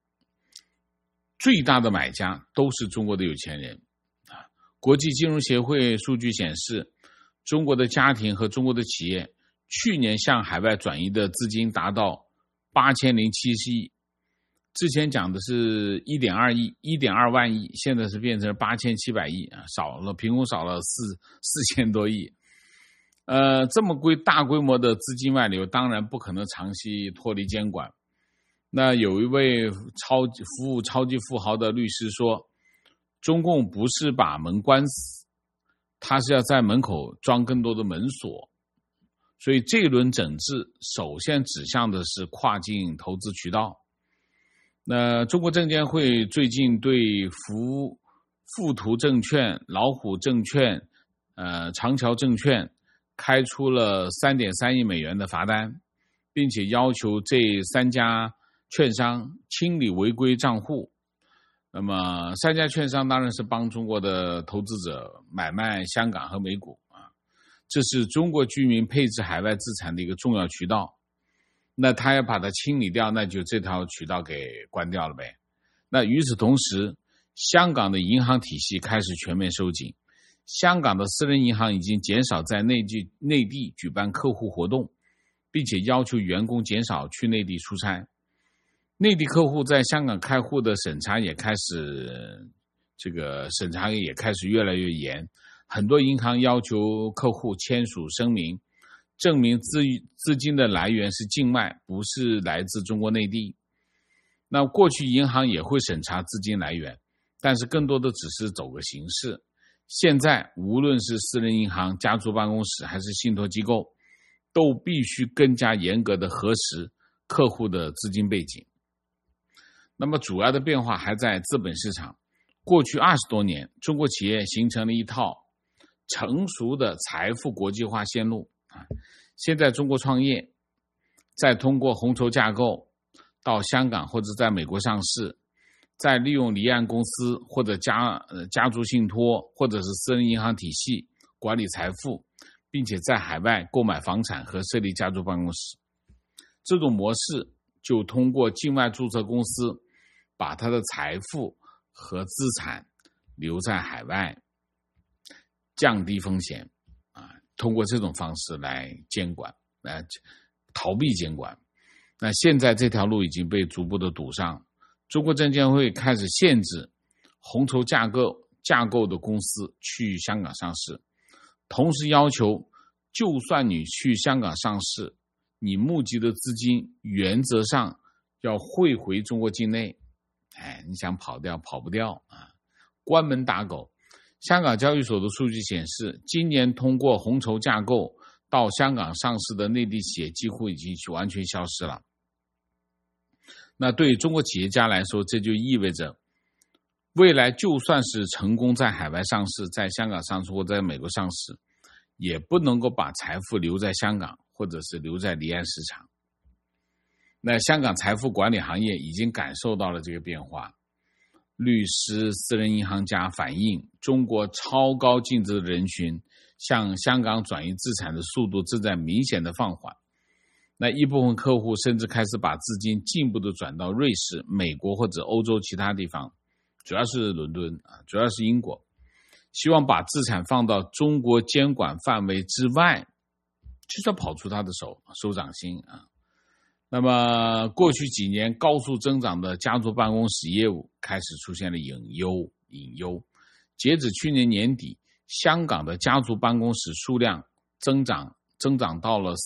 最大的买家都是中国的有钱人。国际金融协会数据显示，中国的家庭和中国的企业去年向海外转移的资金达到8070亿，之前讲的是1.2万亿，现在是变成8700亿，少了，凭空少了4000多亿。这么大规模的资金外流，当然不可能长期脱离监管。那有一位服务超级富豪的律师说，中共不是把门关死，他是要在门口装更多的门锁。所以这一轮整治首先指向的是跨境投资渠道。那中国证监会最近对富途证券、老虎证券、长桥证券开出了3.3亿美元的罚单，并且要求这3家券商清理违规账户。那么3家券商当然是帮中国的投资者买卖香港和美股这是中国居民配置海外资产的一个重要渠道。那他要把它清理掉，那就这条渠道给关掉了呗。那与此同时，香港的银行体系开始全面收紧，香港的私人银行已经减少在内地举办客户活动，并且要求员工减少去内地出差。内地客户在香港开户的审查也开始越来越严，很多银行要求客户签署声明，证明资金的来源是境外，不是来自中国内地。那过去银行也会审查资金来源，但是更多的只是走个形式。现在无论是私人银行、家族办公室还是信托机构，都必须更加严格的核实客户的资金背景。那么主要的变化还在资本市场。过去20多年，中国企业形成了一套成熟的财富国际化线路。现在中国创业，再通过红筹架构到香港或者在美国上市，再利用离岸公司或者家族信托或者是私人银行体系管理财富，并且在海外购买房产和设立家族办公室。这种模式就通过境外注册公司把它的财富和资产留在海外，降低风险通过这种方式来监管，逃避监管。那现在这条路已经被逐步的堵上，中国证监会开始限制红筹架构的公司去香港上市，同时要求就算你去香港上市，你募集的资金原则上要汇回中国境内。你想跑掉跑不掉关门打狗。香港交易所的数据显示，今年通过红筹架构到香港上市的内地企业几乎已经完全消失了。那对于中国企业家来说，这就意味着未来就算是成功在海外上市，在香港上市或在美国上市，也不能够把财富留在香港或者是留在离岸市场。那香港财富管理行业已经感受到了这个变化，律师、私人银行家反映，中国超高净值的人群向香港转移资产的速度正在明显的放缓。那一部分客户甚至开始把资金进一步的转到瑞士、美国或者欧洲其他地方，主要是伦敦，主要是英国，希望把资产放到中国监管范围之外，就是要跑出他的手掌心。那么过去几年高速增长的家族办公室业务开始出现了隐忧。截止去年年底，香港的家族办公室数量增长到了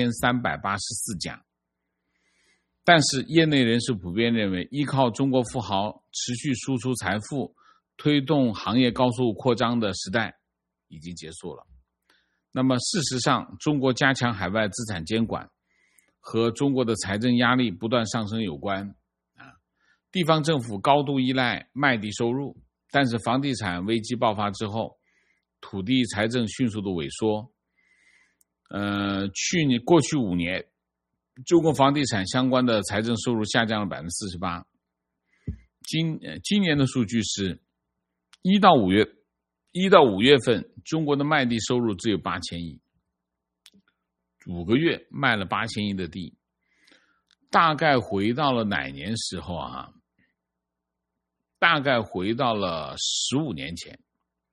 3384家。但是业内人士普遍认为，依靠中国富豪持续输出财富，推动行业高速扩张的时代已经结束了。那么事实上，中国加强海外资产监管和中国的财政压力不断上升有关。地方政府高度依赖卖地收入，但是房地产危机爆发之后，土地财政迅速的萎缩。过去5年，中国房地产相关的财政收入下降了 48%。今年的数据是1到5月份，中国的卖地收入只有8000亿，5个月卖了8000亿的地，大概回到了哪年时候大概回到了15年前。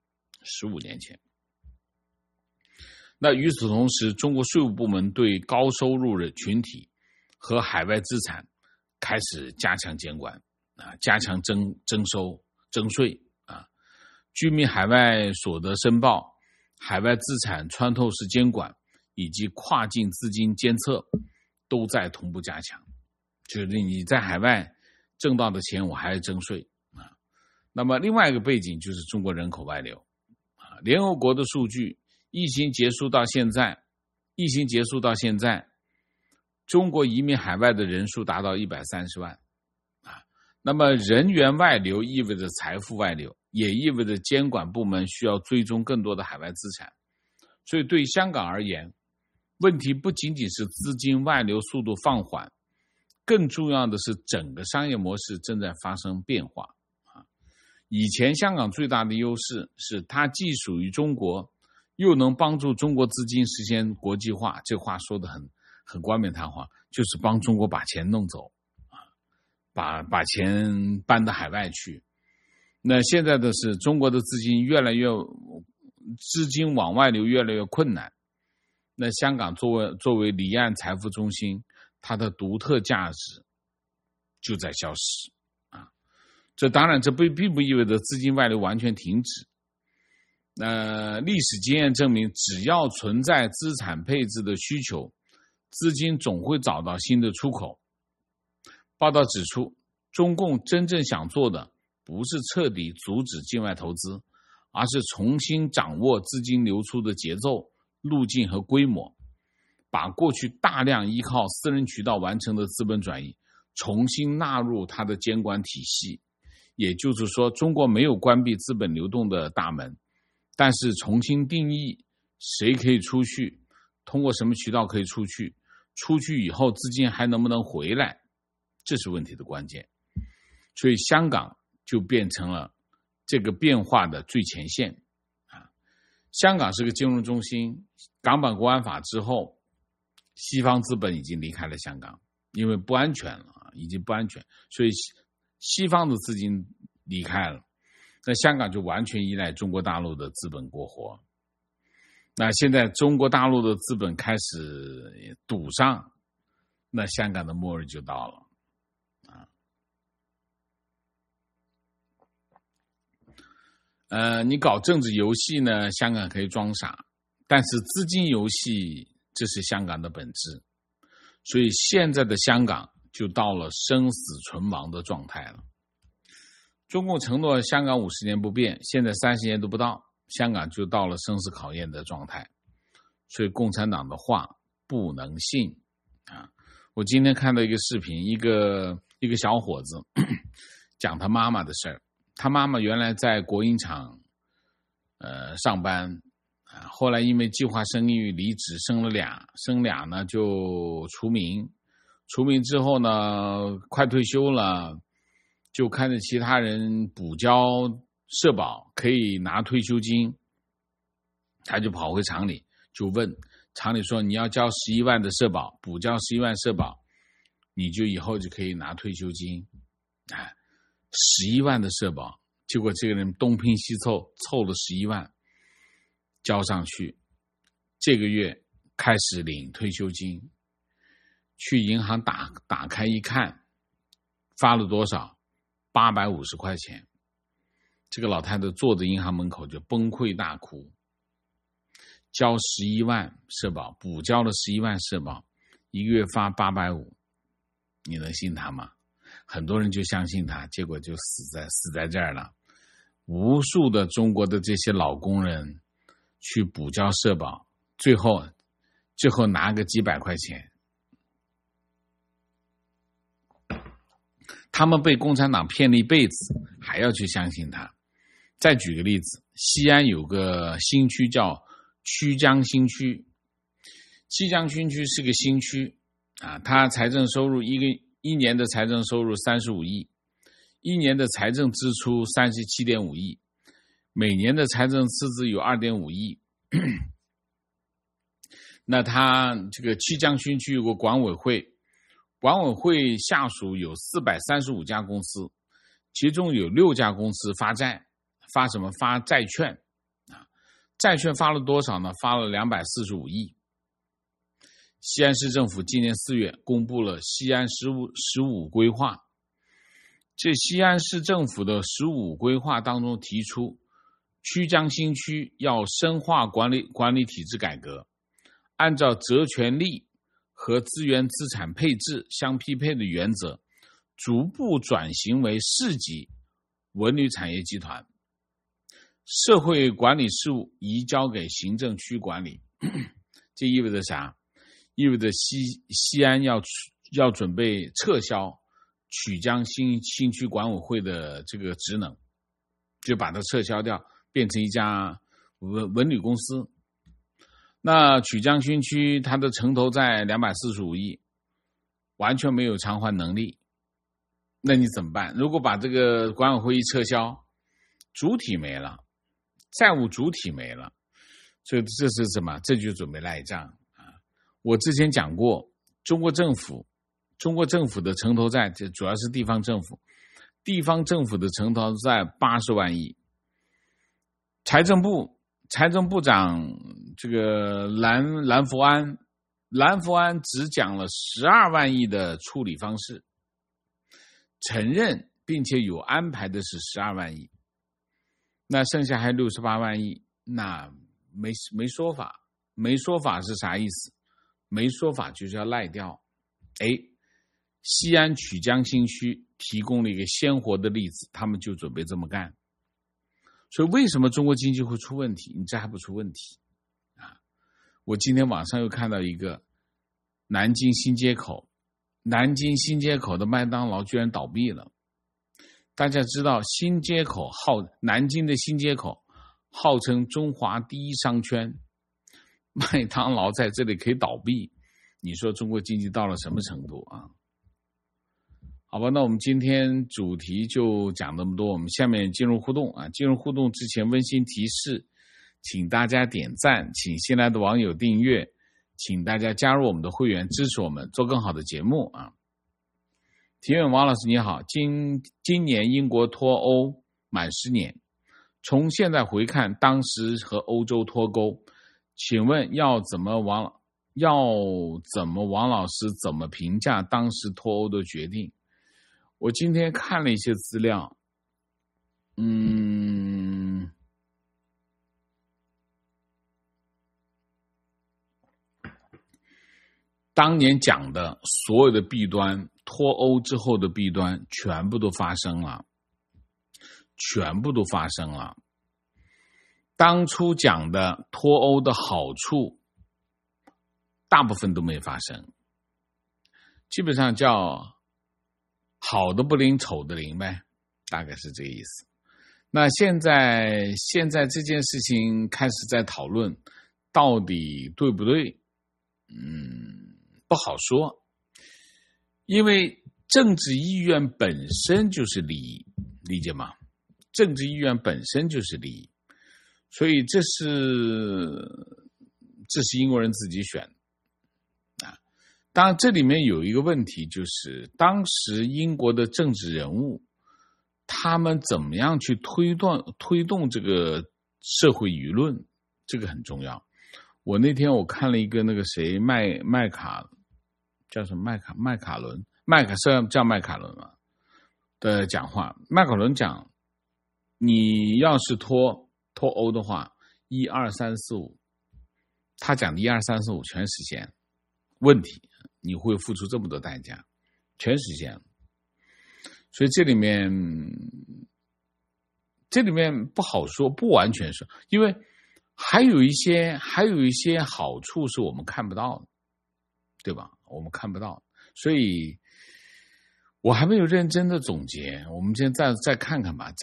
那与此同时，中国税务部门对高收入的群体和海外资产开始加强监管，加强征税，居民海外所得申报、海外资产穿透式监管以及跨境资金监测都在同步加强。就是你在海外挣到的钱，我还要征税。那么另外一个背景就是中国人口外流。联合国的数据，疫情结束到现在，中国移民海外的人数达到130万。那么人员外流意味着财富外流，也意味着监管部门需要追踪更多的海外资产。所以对香港而言，问题不仅仅是资金外流速度放缓，更重要的是整个商业模式正在发生变化。以前香港最大的优势是它既属于中国，又能帮助中国资金实现国际化。这话说得很冠冕堂皇，就是帮中国把钱弄走，把钱搬到海外去。那现在的是中国的资金往外流越来越困难。那香港作为离岸财富中心，它的独特价值就在消失。这当然，并不意味着资金外流完全停止。历史经验证明，只要存在资产配置的需求，资金总会找到新的出口。报道指出，中共真正想做的不是彻底阻止境外投资，而是重新掌握资金流出的节奏、路径和规模， 把过去大量依靠私人渠道完成的资本转移重新纳入它的监管体系。也就是说，中国没有关闭资本流动的大门，但是重新定义谁可以出去，通过什么渠道可以出去，出去以后资金还能不能回来，这是问题的关键。所以香港就变成了这个变化的最前线。香港是个金融中心，港版国安法之后，西方资本已经离开了香港，因为不安全了，已经不安全，所以西方的资金离开了，那香港就完全依赖中国大陆的资本过活。那现在中国大陆的资本开始堵上，那香港的末日就到了。你搞政治游戏呢，香港可以装傻，但是资金游戏这是香港的本质，所以现在的香港就到了生死存亡的状态了。中共承诺香港50年不变，现在30年都不到，香港就到了生死考验的状态，所以共产党的话不能信啊！我今天看到一个视频，一个小伙子讲他妈妈的事儿。他妈妈原来在国营厂上班，后来因为计划生育离职，生俩呢就除名之后呢，快退休了，就看着其他人补交社保可以拿退休金，他就跑回厂里就问厂里说，你要交11万的社保，补交11万社保，你就以后就可以拿退休金。11万的社保，结果这个人东拼西凑了11万交上去，这个月开始领退休金，去银行打开一看，发了多少？850块钱。这个老太太坐在银行门口就崩溃大哭，交11万社保，补交了11万社保，一个月发850，你能信他吗？很多人就相信他，结果就死在这儿了。无数的中国的这些老工人去补交社保，最后拿个几百块钱，他们被共产党骗了一辈子，还要去相信他。再举个例子，西安有个新区叫曲江新区，曲江新区是个新区它财政收入一年的财政收入35亿，一年的财政支出37.5亿，每年的财政赤字有2.5亿。那他这个曲江新区有个管委会，管委会下属有435家公司，其中有6家公司发债，发债券债券发了多少呢？发了245亿。西安市政府今年4月公布了西安15规划，这西安市政府的15规划当中提出，曲江新区要深化管理体制改革，按照责权利和资源资产配置相匹配的原则，逐步转型为市级文旅产业集团，社会管理事务移交给行政区管理。这意味着啥？意味着西安要准备撤销曲江新区管委会的这个职能，就把它撤销掉，变成一家文旅公司。那曲江新区它的城投债245亿，完全没有偿还能力，那你怎么办？如果把这个管委会一撤销，主体没了，债务主体没了，所以这是什么？这就准备赖账。我之前讲过，中国政府的城投债，这主要是地方政府的城投债80万亿。财政部长这个蓝福安只讲了12万亿的处理方式，承认并且有安排的是12万亿，那剩下还68万亿，那没说法。没说法是啥意思？没说法就是要赖掉。西安曲江新区提供了一个鲜活的例子，他们就准备这么干。所以为什么中国经济会出问题？你这还不出问题我今天网上又看到一个南京新街口，南京新街口的麦当劳居然倒闭了。大家知道新街口南京的新街口号称中华第一商圈，麦当劳在这里可以倒闭，你说中国经济到了什么程度啊？好吧，那我们今天主题就讲这么多，我们下面进入互动啊。进入互动之前温馨提示，请大家点赞，请新来的网友订阅，请大家加入我们的会员，支持我们做更好的节目啊。提问王老师你好，今年英国脱欧满10年，从现在回看当时和欧洲脱钩，请问要怎么王老师怎么评价当时脱欧的决定？我今天看了一些资料，当年讲的所有的弊端，脱欧之后的弊端全部都发生了。当初讲的脱欧的好处，大部分都没发生，基本上叫好的不灵，丑的灵呗，大概是这个意思。那现在这件事情开始在讨论，到底对不对？不好说，因为政治意愿本身就是利益，理解吗？政治意愿本身就是利益，所以这是英国人自己选的啊。当然，这里面有一个问题，就是当时英国的政治人物，他们怎么样去推动这个社会舆论，这个很重要。我那天我看了一个那个谁麦卡叫什么麦卡伦叫麦卡伦嘛的讲话，麦卡伦讲，你要是脱欧的话，1、2、3、4、5，他讲的1、2、3、4、5全实现问题，你会付出这么多代价，全实现了。所以这里面不好说，不完全说，因为还有一些好处是我们看不到的，对吧？我们看不到，所以我还没有认真的总结，我们现在再看看吧。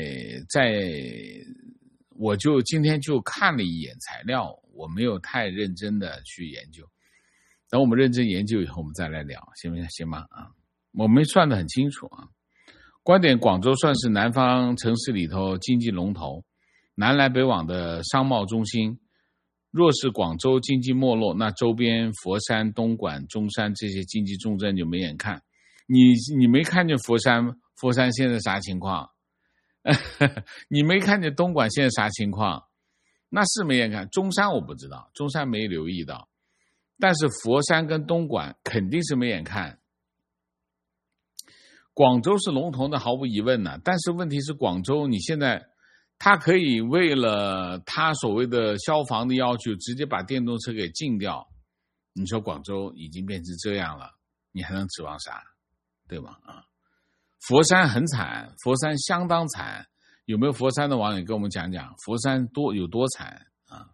我就今天就看了一眼材料，我没有太认真的去研究。等我们认真研究以后，我们再来聊，行吗？啊，我没算得很清楚啊。观点：广州算是南方城市里头经济龙头，南来北往的商贸中心。若是广州经济没落，那周边佛山、东莞、中山这些经济重镇就没眼看。你没看见佛山现在啥情况？你没看见东莞现在啥情况？那是没眼看。中山我不知道，中山没留意到，但是佛山跟东莞肯定是没眼看。广州是龙头的，毫无疑问呢。但是问题是，广州你现在他可以为了他所谓的消防的要求，直接把电动车给禁掉。你说广州已经变成这样了，你还能指望啥？对吧？啊，佛山很惨，佛山相当惨。有没有佛山的网友跟我们讲讲佛山有多惨啊？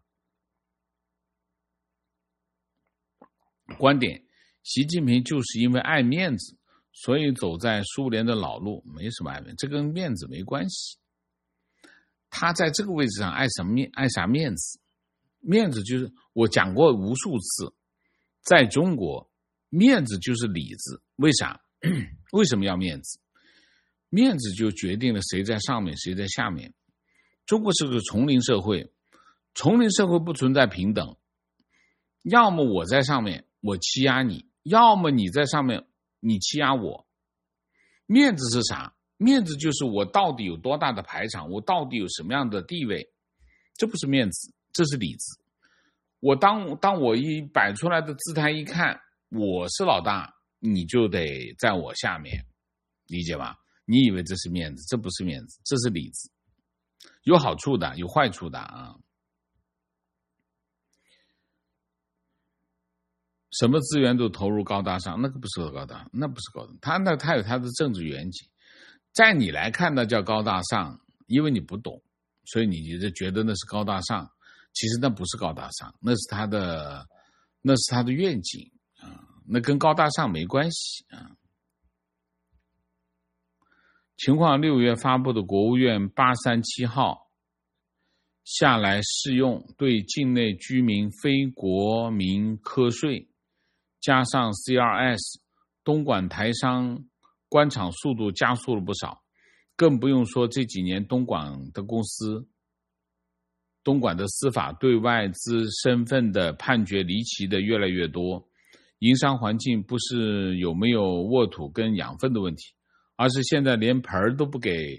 观点：习近平就是因为爱面子，所以走在苏联的老路，没什么爱面子，这跟面子没关系。他在这个位置上爱啥面子？面子就是我讲过无数次，在中国，面子就是里子。为啥？为什么要面子？面子就决定了谁在上面，谁在下面。中国是个丛林社会，丛林社会不存在平等，要么我在上面，我欺压你，要么你在上面，你欺压我。面子是啥？面子就是我到底有多大的排场，我到底有什么样的地位，这不是面子，这是里子。我当我一摆出来的姿态一看，我是老大，你就得在我下面，理解吧？你以为这是面子，这不是面子，这是里子，有好处的，有坏处的啊。什么资源都投入高大上，那个不是高大，那不是高大，他有他的政治远景，在你来看那叫高大上，因为你不懂，所以你就觉得那是高大上，其实那不是高大上，那是他的愿景啊。 那跟高大上没关系啊。情况6月发布的国务院837号下来适用对境内居民非国民课税，加上 CRS， 东莞台商关厂速度加速了不少，更不用说这几年东莞的司法对外资身份的判决离奇的越来越多。营商环境不是有没有沃土跟养分的问题，而是现在连盆儿都不给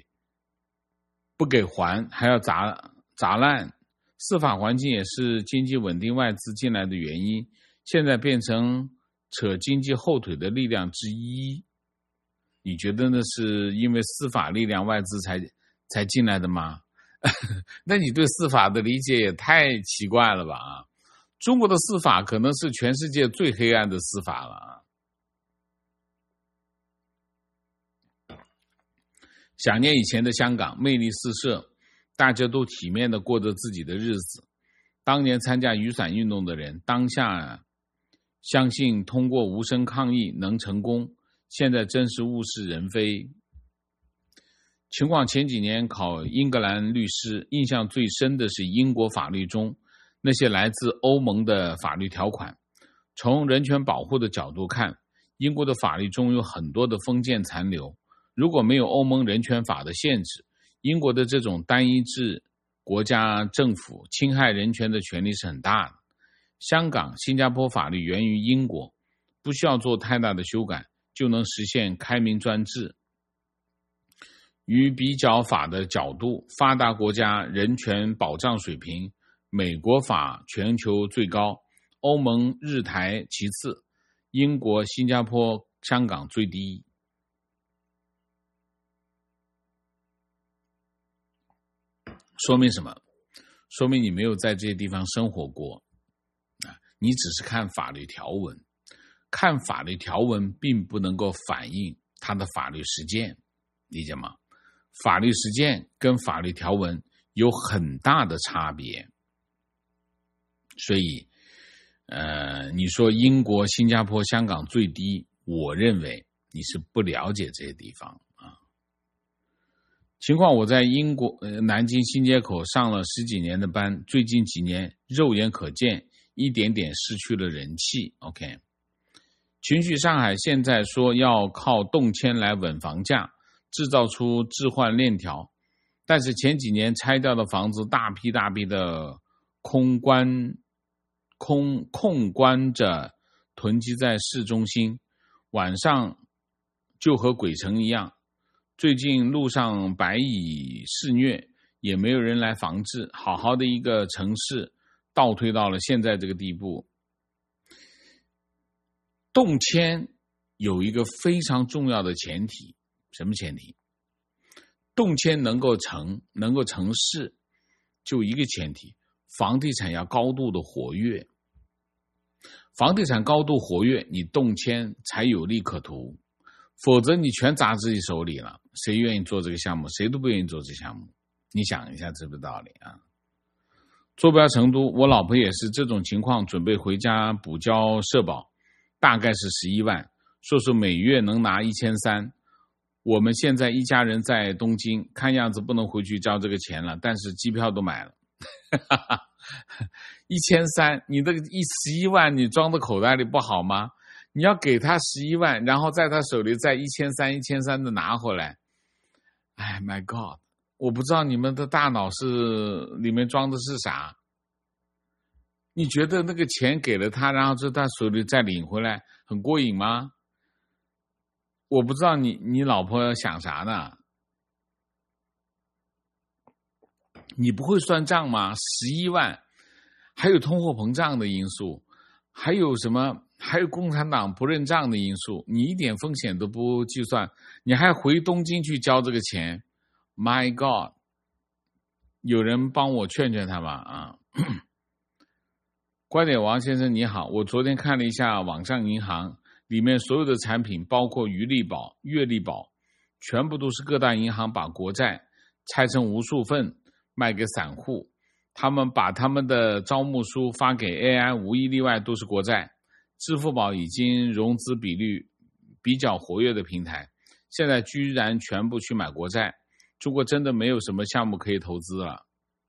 还，还要砸烂。司法环境也是经济稳定外资进来的原因，现在变成扯经济后腿的力量之一。你觉得那是因为司法力量外资才进来的吗？那你对司法的理解也太奇怪了吧啊！中国的司法可能是全世界最黑暗的司法了啊！想念以前的香港，魅力四射，大家都体面的过着自己的日子。当年参加雨伞运动的人，当下相信通过无声抗议能成功，现在真是物是人非。情况前几年考英格兰律师，印象最深的是英国法律中那些来自欧盟的法律条款。从人权保护的角度看，英国的法律中有很多的封建残留。如果没有欧盟人权法的限制，英国的这种单一制国家政府侵害人权的权利是很大的。香港、新加坡法律源于英国，不需要做太大的修改就能实现开明专制。与比较法的角度，发达国家人权保障水平，美国法全球最高，欧盟日台其次，英国、新加坡、香港最低。说明什么？说明你没有在这些地方生活过你只是看法律条文，看法律条文并不能够反映它的法律实践，理解吗？法律实践跟法律条文有很大的差别。所以你说英国、新加坡、香港最低，我认为你是不了解这些地方啊。情况我在英国南京新街口上了10几年的班，最近几年肉眼可见一点点失去了人气。 OK， 情绪上海现在说要靠动迁来稳房价，制造出置换链条，但是前几年拆掉的房子大批的空关着囤积在市中心，晚上就和鬼城一样。最近路上白蚁肆虐，也没有人来防治，好好的一个城市倒退到了现在这个地步。动迁有一个非常重要的前提，什么前提？动迁能够成事，就一个前提，房地产要高度的活跃。房地产高度活跃，你动迁才有利可图，否则你全砸自己手里了，谁愿意做这个项目？谁都不愿意做这个项目。你想一下这个道理啊。坐标成都，我老婆也是这种情况，准备回家补交社保，大概是11万，说是每月能拿1300。我们现在一家人在东京，看样子不能回去交这个钱了，但是机票都买了。1300，你这个11万你装到口袋里不好吗？你要给他11万，然后在他手里再1300的拿回来。哎 my god， 我不知道你们的大脑是里面装的是啥。你觉得那个钱给了他，然后在他手里再领回来很过瘾吗？我不知道你老婆想啥呢？你不会算账吗？11万，还有通货膨胀的因素，还有什么？还有共产党不认账的因素，你一点风险都不计算，你还回东京去交这个钱 ？My God！ 有人帮我劝劝他吧啊！观点王先生你好，我昨天看了一下网上银行里面所有的产品，包括余利宝、月利宝，全部都是各大银行把国债拆成无数份卖给散户，他们把他们的招募书发给 AI， 无一例外都是国债。 支付宝已经融资比率比较活跃的平台，现在居然全部去买国债，中国真的没有什么项目可以投资了。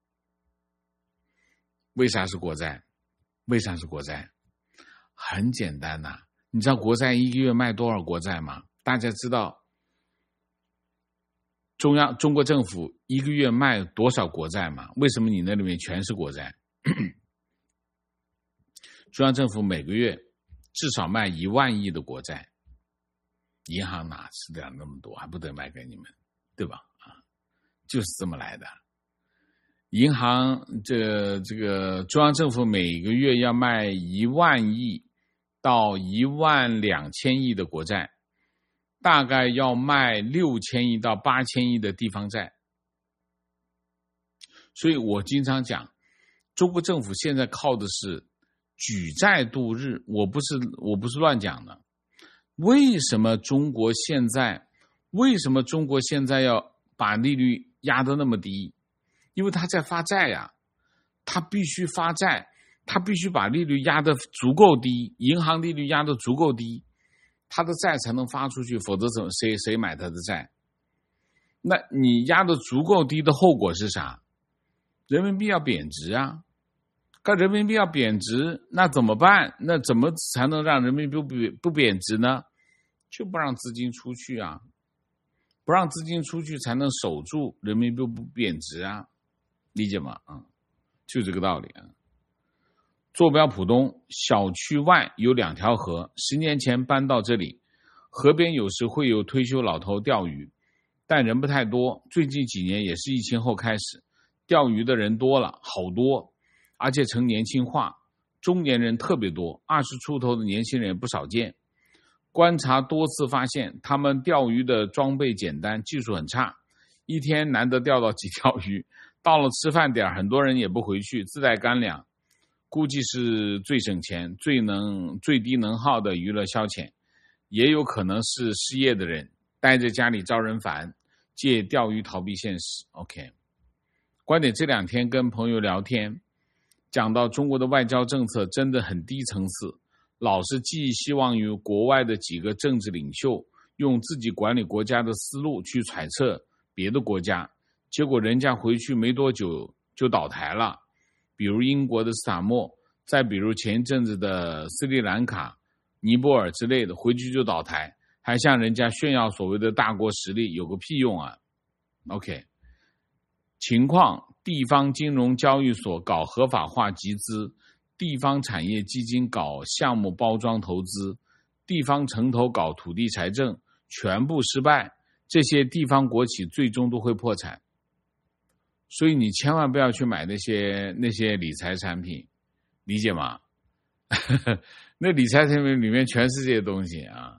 为啥是国债？为啥是国债？很简单呐，你知道国债一个月卖多少国债吗？大家知道中国政府一个月卖多少国债吗？为什么你那里面全是国债？中央政府每个月至少卖1万亿的国债，银行哪吃得了那么多，还不得卖给你们，对吧？就是这么来的。银行这个中央政府每个月要卖1万亿到12000亿的国债，大概要卖6000亿到8000亿的地方债。所以我经常讲，中国政府现在靠的是举债度日，我不是乱讲的。为什么中国现在要把利率压得那么低？因为他在发债呀，他必须发债，他必须把利率压得足够低，银行利率压得足够低，他的债才能发出去，否则谁买他的债？那你压得足够低的后果是啥？人民币要贬值啊！但人民币要贬值，那怎么办？那怎么才能让人民币不贬值呢？就不让资金出去啊！不让资金出去才能守住人民币不贬值啊！理解吗？就这个道理啊。坐标浦东小区外有2条河，10年前搬到这里，河边有时会有退休老头钓鱼，但人不太多。最近几年也是疫情后开始，钓鱼的人多了，好多，而且呈年轻化，中年人特别多，20出头的年轻人也不少见。观察多次发现，他们钓鱼的装备简单，技术很差，一天难得钓到几条鱼。到了吃饭点，很多人也不回去，自带干粮，估计是最省钱、最低能耗的娱乐消遣。也有可能是失业的人待在家里招人烦，借钓鱼逃避现实。 OK， 观点这2天跟朋友聊天，讲到中国的外交政策真的很低层次，老是寄希望于国外的几个政治领袖用自己管理国家的思路去揣测别的国家，结果人家回去没多久就倒台了，比如英国的斯坦默，再比如前一阵子的斯里兰卡、尼泊尔之类的，回去就倒台，还向人家炫耀所谓的大国实力，有个屁用啊。 OK， 情况，地方金融交易所搞合法化集资，地方产业基金搞项目包装投资，地方城投搞土地财政，全部失败，这些地方国企最终都会破产。所以你千万不要去买那些理财产品，理解吗？那理财产品里面全是这些东西啊。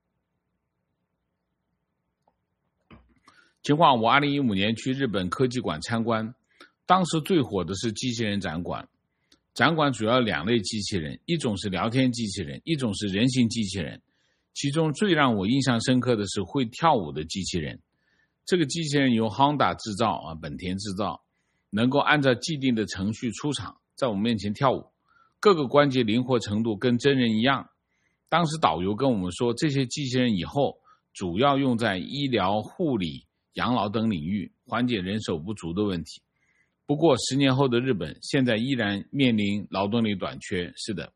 情况，我2015年去日本科技馆参观，当时最火的是机器人展馆。展馆主要2类机器人，一种是聊天机器人，一种是人形机器人。其中最让我印象深刻的是会跳舞的机器人。这个机器人由 Honda 制造，本田制造，能够按照既定的程序出场，在我们面前跳舞，各个关节灵活程度跟真人一样。当时导游跟我们说，这些机器人以后主要用在医疗、护理、养老等领域，缓解人手不足的问题。不过10年后的日本现在依然面临劳动力短缺。是的，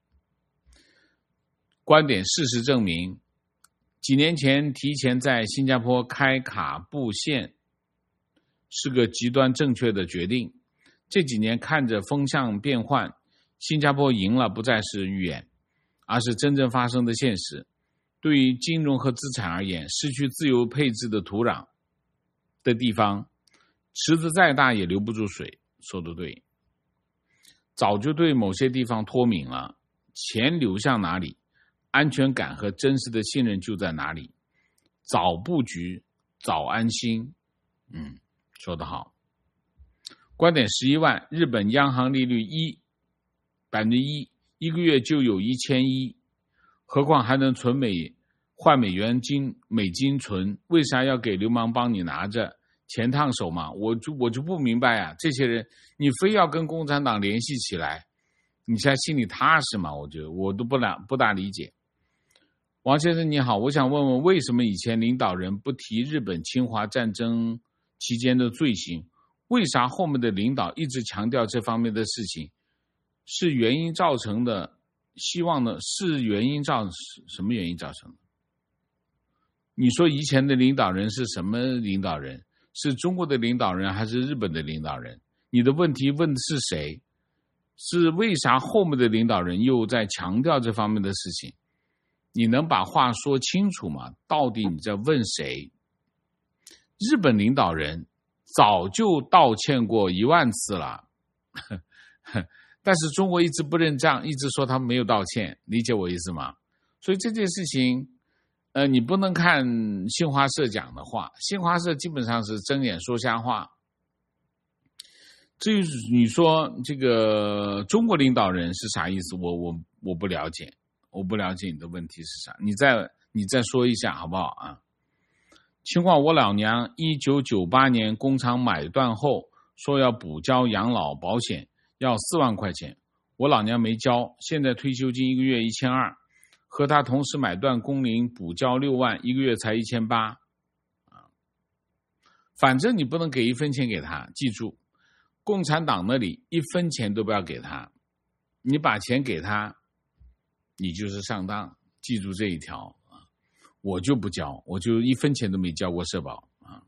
观点，事实证明，几年前提前在新加坡开卡布线是个极端正确的决定。这几年看着风向变换，新加坡赢了不再是预言，而是真正发生的现实。对于金融和资产而言，失去自由配置的土壤的地方，池子再大也留不住水。说得对，早就对某些地方脱敏了，钱流向哪里，安全感和真实的信任就在哪里。早布局，早安心。说得好。观点11万，日本央行利率1%，一个月就有1100，何况还能换美金存，为啥要给流氓帮你拿着？钱烫手嘛？我就不明白啊！这些人，你非要跟共产党联系起来， 你才心里踏实嘛？我觉得我都不大理解。王先生你好，我想问问，为什么以前领导人不提日本侵华战争期间的罪行？为啥后面的领导一直强调这方面的事情？是原因造成的？希望呢？是原因什么原因造成的？你说以前的领导人是什么领导人？是中国的领导人还是日本的领导人？你的问题问的是谁？是为啥后面的领导人又在强调这方面的事情？你能把话说清楚吗？到底你在问谁？日本领导人早就道歉过1万次了，但是中国一直不认账，一直说他们没有道歉，理解我意思吗？所以这件事情你不能看新华社讲的话，新华社基本上是睁眼说瞎话。至于你说这个中国领导人是啥意思，我不了解，我不了解你的问题是啥，你再说一下好不好啊？情况我老娘1998年工厂买断后说要补交养老保险，要4万块钱，我老娘没交，现在退休金1个月1200，和他同时买断工龄补交6万，1个月才1800。反正你不能给1分钱给他，记住，共产党那里1分钱都不要给他，你把钱给他，你就是上当，记住这一条啊！我就不交，我就1分钱都没交过社保啊！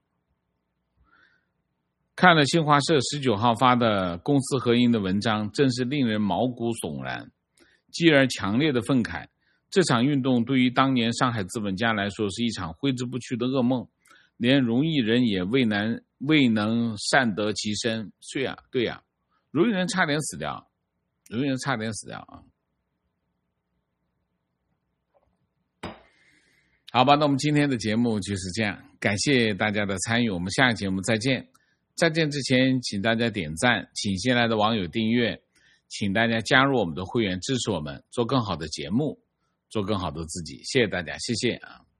看了新华社19号发的公私合营的文章，真是令人毛骨悚然，继而强烈的愤慨。这场运动对于当年上海资本家来说是一场挥之不去的噩梦，连荣毅人也未能善得其身。对呀，荣毅人差点死掉啊！好吧，那我们今天的节目就是这样，感谢大家的参与，我们下个节目再见。再见之前，请大家点赞，请新来的网友订阅，请大家加入我们的会员，支持我们做更好的节目，做更好的自己。谢谢大家，谢谢啊。